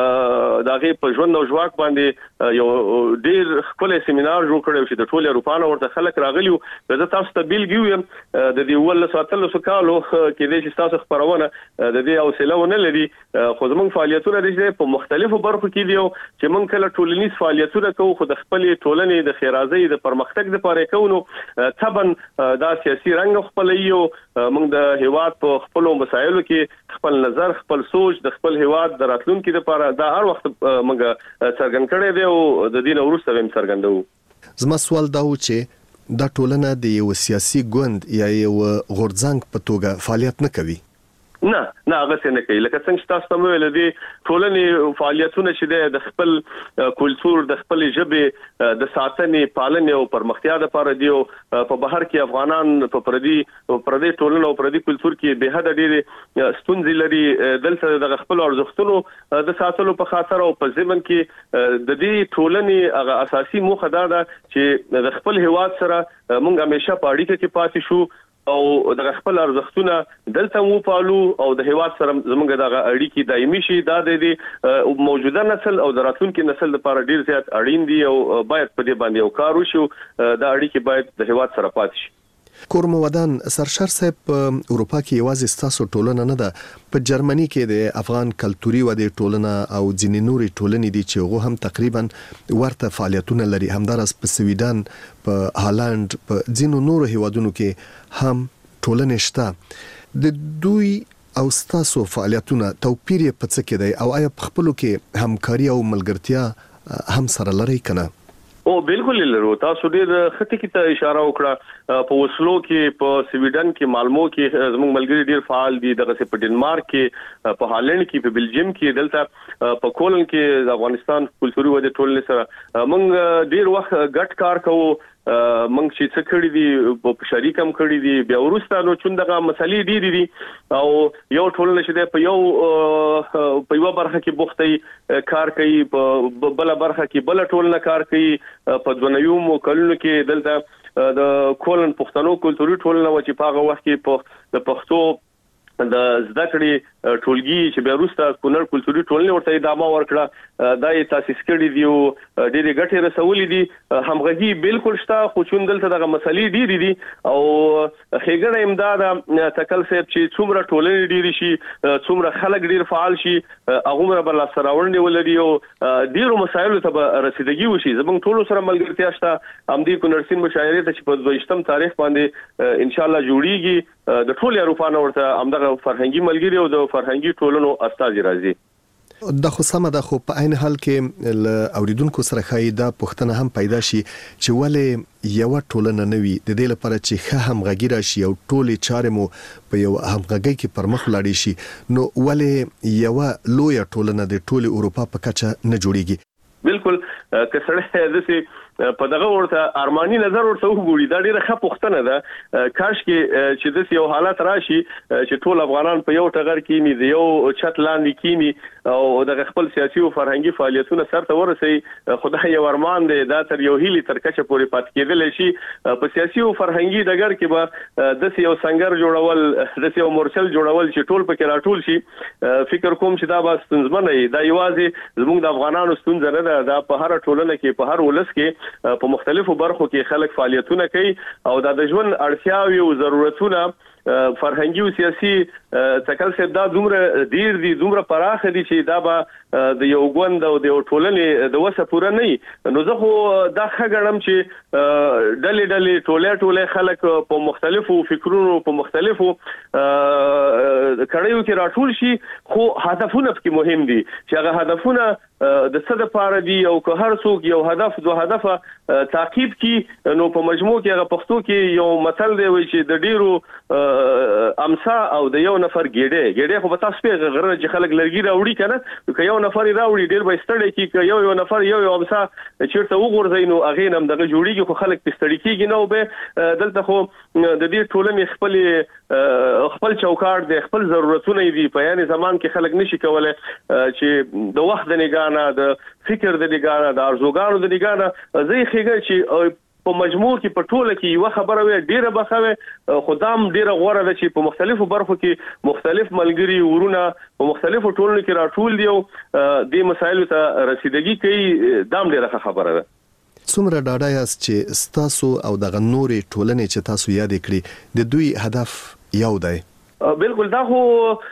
داغه په ژوند او ژواک باندې یو ډیر خپل سیمینار جوړ کړو چې د ټولو اروپانو ورته خلک راغلیو. زه تاسو ته بیلګي ویم د دې ول ساتلو کالو کې د تاسو خبرونه د دې حوصله ونه لري، خو زموږ فعالیتونه د په مختلفو برخو کې دي چې موږ کله ټولنیز فعالیتونه کوو خو د خپل ټولنې د خیرازۍ د پرمختګ لپاره کوو. طبعا دا سیاسي رنګ خپلایو موږ د هیواد په خپل مسایلو کې خپل نظر خپل سوچ د خپل هیواد د راتلونکو لپاره دا هر وخت موږ څرګند کړی دی او د دین وروسته هم څرګندو. زما سوال دا و چې دا ټولنه د یو سیاسي ګوند یا یو غورځنګ په توګه فعالیت نه کوي. نه هغه څنګه کوي لکه څنګه چې تاسو ته ویل دي ټولنې فعالیتونه چې د خپل کلچر د خپل ژبه د ساتنې پالنې او پرمختیا لپاره دی. په بهر کې افغانان په پردي ټولنه او پردي کلچر کې به حد ډېر ستونزې لري. دلته د خپل ارزښتونو د ساتلو په خاطر او په ځمن کې د دې ټولنې هغه اساسي موخه ده چې د خپل هیواد سره موږ همیشه په اړیکه کې پاتې شو او د خپل ارزښتونه دلته مو پالو او د هیواد سره زموږ د اړیکې دایمي شي. دا د موجوده نسل او د راتلونکي نسل لپاره ډیر زیات اړین دي او باید په دې باندې یو کار وشي. دا اړیکې باید د هیواد سره پاتې شي. کورمودان سرشار صاحب په اروپا کې یوازې ستاسو ټولنه نه ده، په جرمني کې د افغان کلتوري ودې ټولنه او ځینې نورې ټولنې دي چې هغه هم تقریبا ورته فعالیتونه لري. همدارس په سویډن، په هالند، په ځینو نورو هیوادونو کې هم ټولنې شته. د دوی او ستاسو فعالیتونه توپیر یې په څه کې دی او آیا په خپلو کې همکاري او ملګرتیا هم سره لري کنه؟ او بالکل لرو. تاسو ډیر خطي کې ته اشاره وکړه. په وسلو کې، په سویډن کې، مالمو کې زموږ ملګري ډیر فعال دي. دغه په ډنمارک کې، په هالند کې، په بلجیم کې، دلته په کولن کې د افغانستان کلتوري ودې ټولنې سره موږ ډیر وخت ګډ کار کوو. موږ چې څه کړی دي په شریکم کړی دي بیا ورسته نو چون دغه مسلې ډېری دي او یو ټولنه چې په یو برخه کې بوختي کار کوي، په بل برخه کې بل ټولنه کار کوي. په دونیوم کلونو کې دلته د کولن پښتنو کلتوري ټولنه و چې په هغه وخت کې د پښتو د زده کړې ټولګي چې بیا وروسته کونړ کلتوري ټولنې ورته ادامه ورکړه. دا یې تاسیس کړي دي او ډېرې ګټې رسولې دي. همغږي بالکل شته، خو چون دلته دغه مسلې ډېرې دي او ښېګڼه امداد تکل صاحب چې څومره ټولنې ډېرې شي، څومره خلک ډېر فعال شي، هغومره به لاسته راوړنې ولري او ډېرو مسایلو ته به رسیدګي وشي. زموږ ټولو سره ملګرتیا شته. همدې کونړ سیند مشاعرې ته چې په 22 تاریخ باندې انشاءالله جوړیږي، د ټولو اروپانو ورته همدغه فرهنګي ملګری او د فرهنګي ټولنو استازي راځي. د خو سم ده، خو په عین حال کې اوریدونکو سره خای دا پوښتنه هم پیدا شي چې ولې یو ټولنه نوي د دې لپاره چې ښه همغږي راشي او ټولې چارې مو په یو همغږي کې پرمخ لاړې شي، نو ولې یو لوی ټولنه د ټولې اروپا په کچه نه جوړیږي؟ بالکل که سره دسي په دغه ورته ارماني نظر ورته وګوري دا ډیره ښه پوښتنه ده. کاش کې چې د یو حالت راشي چې ټول افغانان په یو ټغر کې ني د یو چت لاندې کینی او د خپل سیاسي او فرهنګي فعالیتونو سره ورسي. خدای یو ارمان دی دا تر یو هیلي تر کچه پورې پات کېدل شي. په سیاسي او فرهنګي ډګر کې به د یو څنګه جوړول، د یو مورچل جوړول چې ټول پکې راټول شي. فکر کوم چې دا به ستونزمن نه دا یوازې زموږ د افغانانو ستونزه نه ده. دا په هر ټولنه کې، په هر ولس کې، په مختلفو برخو کې خلک فعالیتونه کوي او د ژوند اړتیاوې او ضرورتونه فرهنګي او سیاسي تکل څخه دا دومره ډیر دي، دومره پراخ دي چې دا به د یو ګوند او د ټولنې د وسه پوره نه. نو زه خو دا ښه چې ډلې ټوله خلک په مختلفو فکرونو، په مختلفو کړیو کې راټول شي، خو هدفونه پکې مهم دي چې هغه هدفونه د څه لپاره دي او که هر څوک یو هدف دوه هدف تعقیب کی. نو په مجموع کې هغه پښتو کې یو مثل دی چې د ډیرو امسا او د یو نفر ګډه خو به تاسو په غره چې خلک لرګي راوړي کنه که یو نفر راوړي ډیر به ستړي کی که یو نفر یو امسا چیرته وګورځي نو هغه نم دغه جوړیږي خو خلک پستړي کیږي نو به دلته خو د دې ټولنې خپل چوکاټ د خپل ضرورتونه دي په یاني زمان کې خلک نشي کولای چې د وخت د نگانه د فکر د نگانه د ارزوګانو د نگانه زی خېږي چې په مجموع کې په ټوله کې یو خبره وي ډیره بخوي خدام ډیره غوړه ده چې په مختلفو برخو کې مختلف ملګری ورونه په مختلفو ټولنو کې راټول دي د مسایلو ته رسیدګي کوي دام ډیره خبره ده. څومره ډاډه یاست چې ستاسو او دغه نورې ټولنې چې تاسو یاد کړی د دوی هدف یو دی؟ بالکل دا خو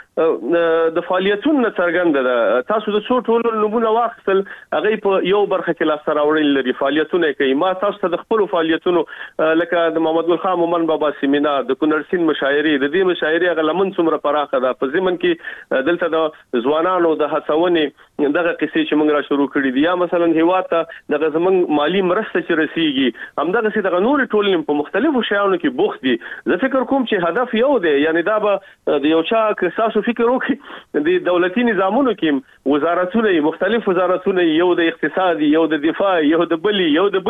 د فعالیتونو څرګنده ده. تاسو د څو ټولو نمونه واخیستل هغه په یو برخه کې لاس راوړل لري فعالیتونه کوي. ما تاسو ته د خپل فعالیتونو لکه د محمد ګل خان مومن بابا سیمینار د کونړسین مشاعري د دې مشاعري هغه لمن څومره پراخه ده په ځمن کې دلته د ځوانانو د هڅونې دغه قصې چې موږ را شروع کړې دي یا مثلا هیواد ته دغه زمنګ مالی مرسته چې رسیږي همدغه سي دغه نور ټولنې په مختلفو شیانو کې بوخت دي. زه فکر کوم چې هدف یو دی یعنی دا به د یو چا که فکر وکړي د دولتي نظامونو کې وزارتونه مختلف وزارتونه یو د اقتصادي یو د دفاع یو د بلی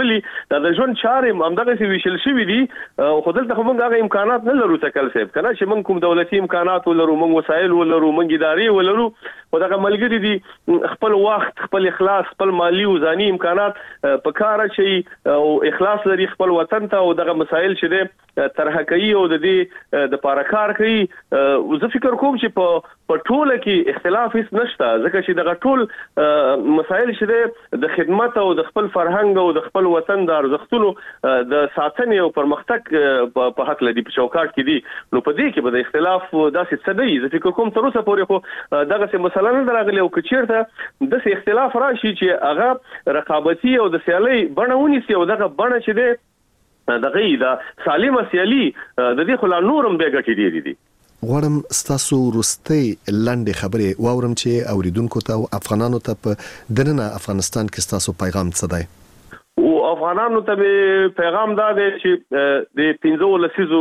د ژوند چارې همدغه سی ویشل شوی دي خو دلته موږ هغه امکانات نه لرو تکل صاحب کنه چې موږ کوم دولتي امکانات ولرو موږ وسایل ولرو موږ ادارې ولرو او دغه ملګری دي خپل وخت خپل اخلاص خپل مالی او ځاني امکانات په کار شي او اخلاص لري خپل وطن ته او دغه مسایل چې د طرح کوي او د دې د پاره کار کوي. زه فکر کوم چې په ټوله کې اختلاف هیڅ نشته ځکه چې دغه ټول مسایل چې د خدمت او د خپل فرهنګ او د خپل وطن د ارزښتونو د ساتنې او پرمختګ په حق لدی په چوکاټ کې دي نو په دې کې به د اختلاف داسې څه دی. زه فکر کوم تر اوسه پورې خو دغه څه مسله نه راغلی او کچیرته د څه اختلاف راشي چې هغه رقابتي او د سیالي بڼه ونیسي او دغه بڼه چې ده دغه د سالمه سیالي د دې خلا نورم به ګټي دي. غواړم ستاسو وروستۍ لنډې خبرې واورم چې اوریدونکو ته او افغانانو ته په دننه افغانستان کې ستاسو پیغام څه دی؟ او افغانانو ته پیغام دا دی چې د 15 لسیزو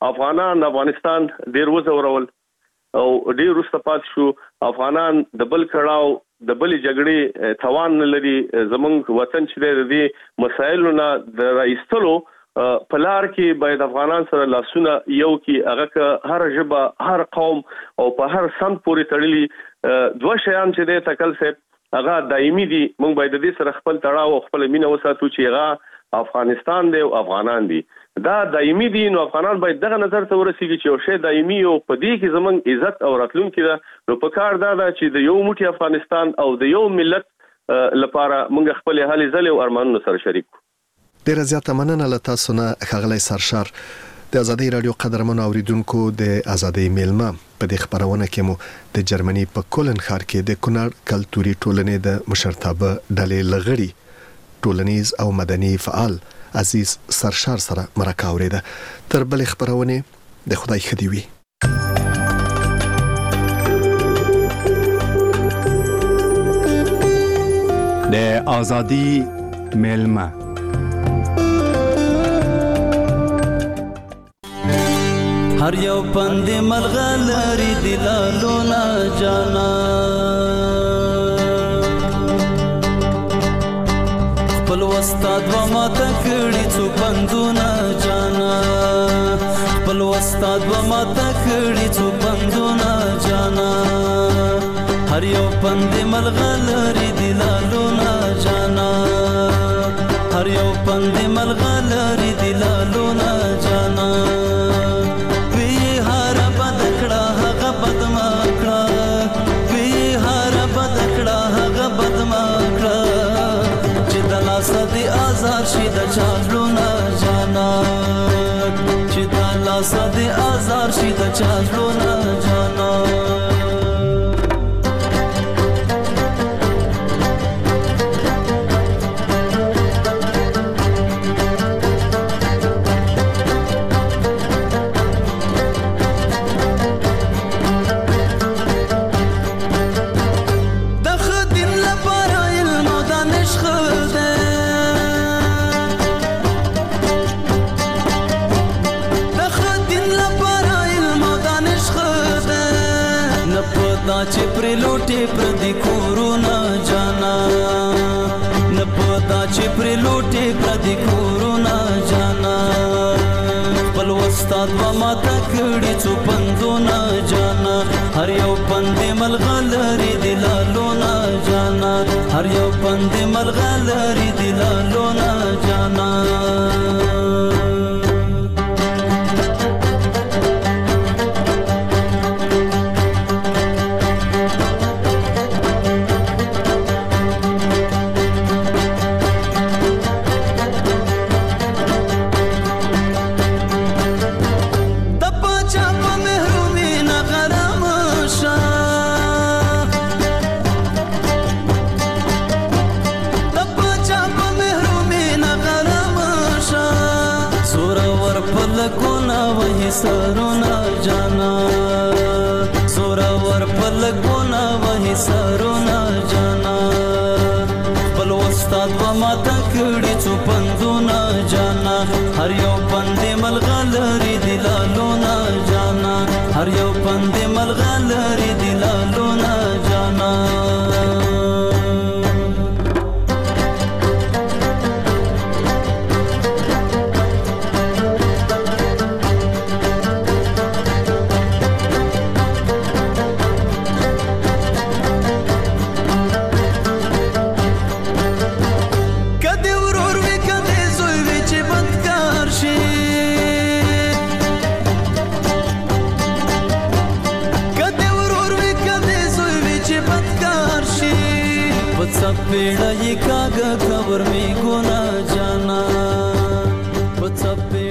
افغانستان ډیر وزورول او ډیر وروسته پات شو. افغانان د بل کړهو د بل جګړې توان لري زمونږ وطن چې د دې مسایلو نه د راایستلو په لار کې باید افغانان سره لاسونه یو کې هغه هر ژبه هر قوم او په هر سم پورې تړلي دوه شیان چې د تکل صاحب هغه دایمي دي. موږ باید د دې سره خپل تړاو او خپل مینه وساتو چې هغه افغانستان دی او افغانان دي دا دایمي دي. نو افغانان باید دغه نظر ته ورسیږي چې یو شی دایمي او په دې کې زمونږ عزت او راتلونکي ده. نو په کار دا ده چې د یو موټي افغانستان او د یو ملت لپاره موږ خپل هلي ځلې او ارمانونه سره شریک کړو. ډیره زیاته مننه له تاسو نه ښاغلی سرشار. د ازادۍ رادیو قدرمنو اوریدونکو د ازادۍ میلمه په دې خبرونه کې مو د جرمني په کولن ښار کې د کونړ کلتوري ټولنې د مشرتابه ډلې لغړي ټولنیز او مدني فعال عزیز سرشار سره مرکه اوریده. تر بلې خبرونه د خدای ښه دی وي. د ازادۍ میلمه هر یو پند ملغلری دلالو نا جانا خپل استاد و ما تکړی څو پندونه جانا خپل استاد و ما تکړی څو پندونه جانا هر یو پند ملغلری دلالو نا جانا هر یو پند ملغلری دلالو نا جانا صدی آزار شي د چالو نه جانا چې د لا صدی آزار شي د چالو نه جانا لپاره پتا چې پر لوټه پر دې کورونا جانا نه پتا چې پر لوټه پر دې کورونا جانا خپل استاد و ما تکړی څو پندونه جانا هر یو پند ملغلری دلالونه جانا هر یو پند ملغلری دلالونه جانا سرونا جانا سورا ور پلګونا وهي سرونا جانا بل استاد و ما تکړی څو پندونا جانا هر یو پند ملغلری دلالونا جانا هر یو پند ملغلری دلالونا جانا पेड़ा ये कागा खबर में गुना जाना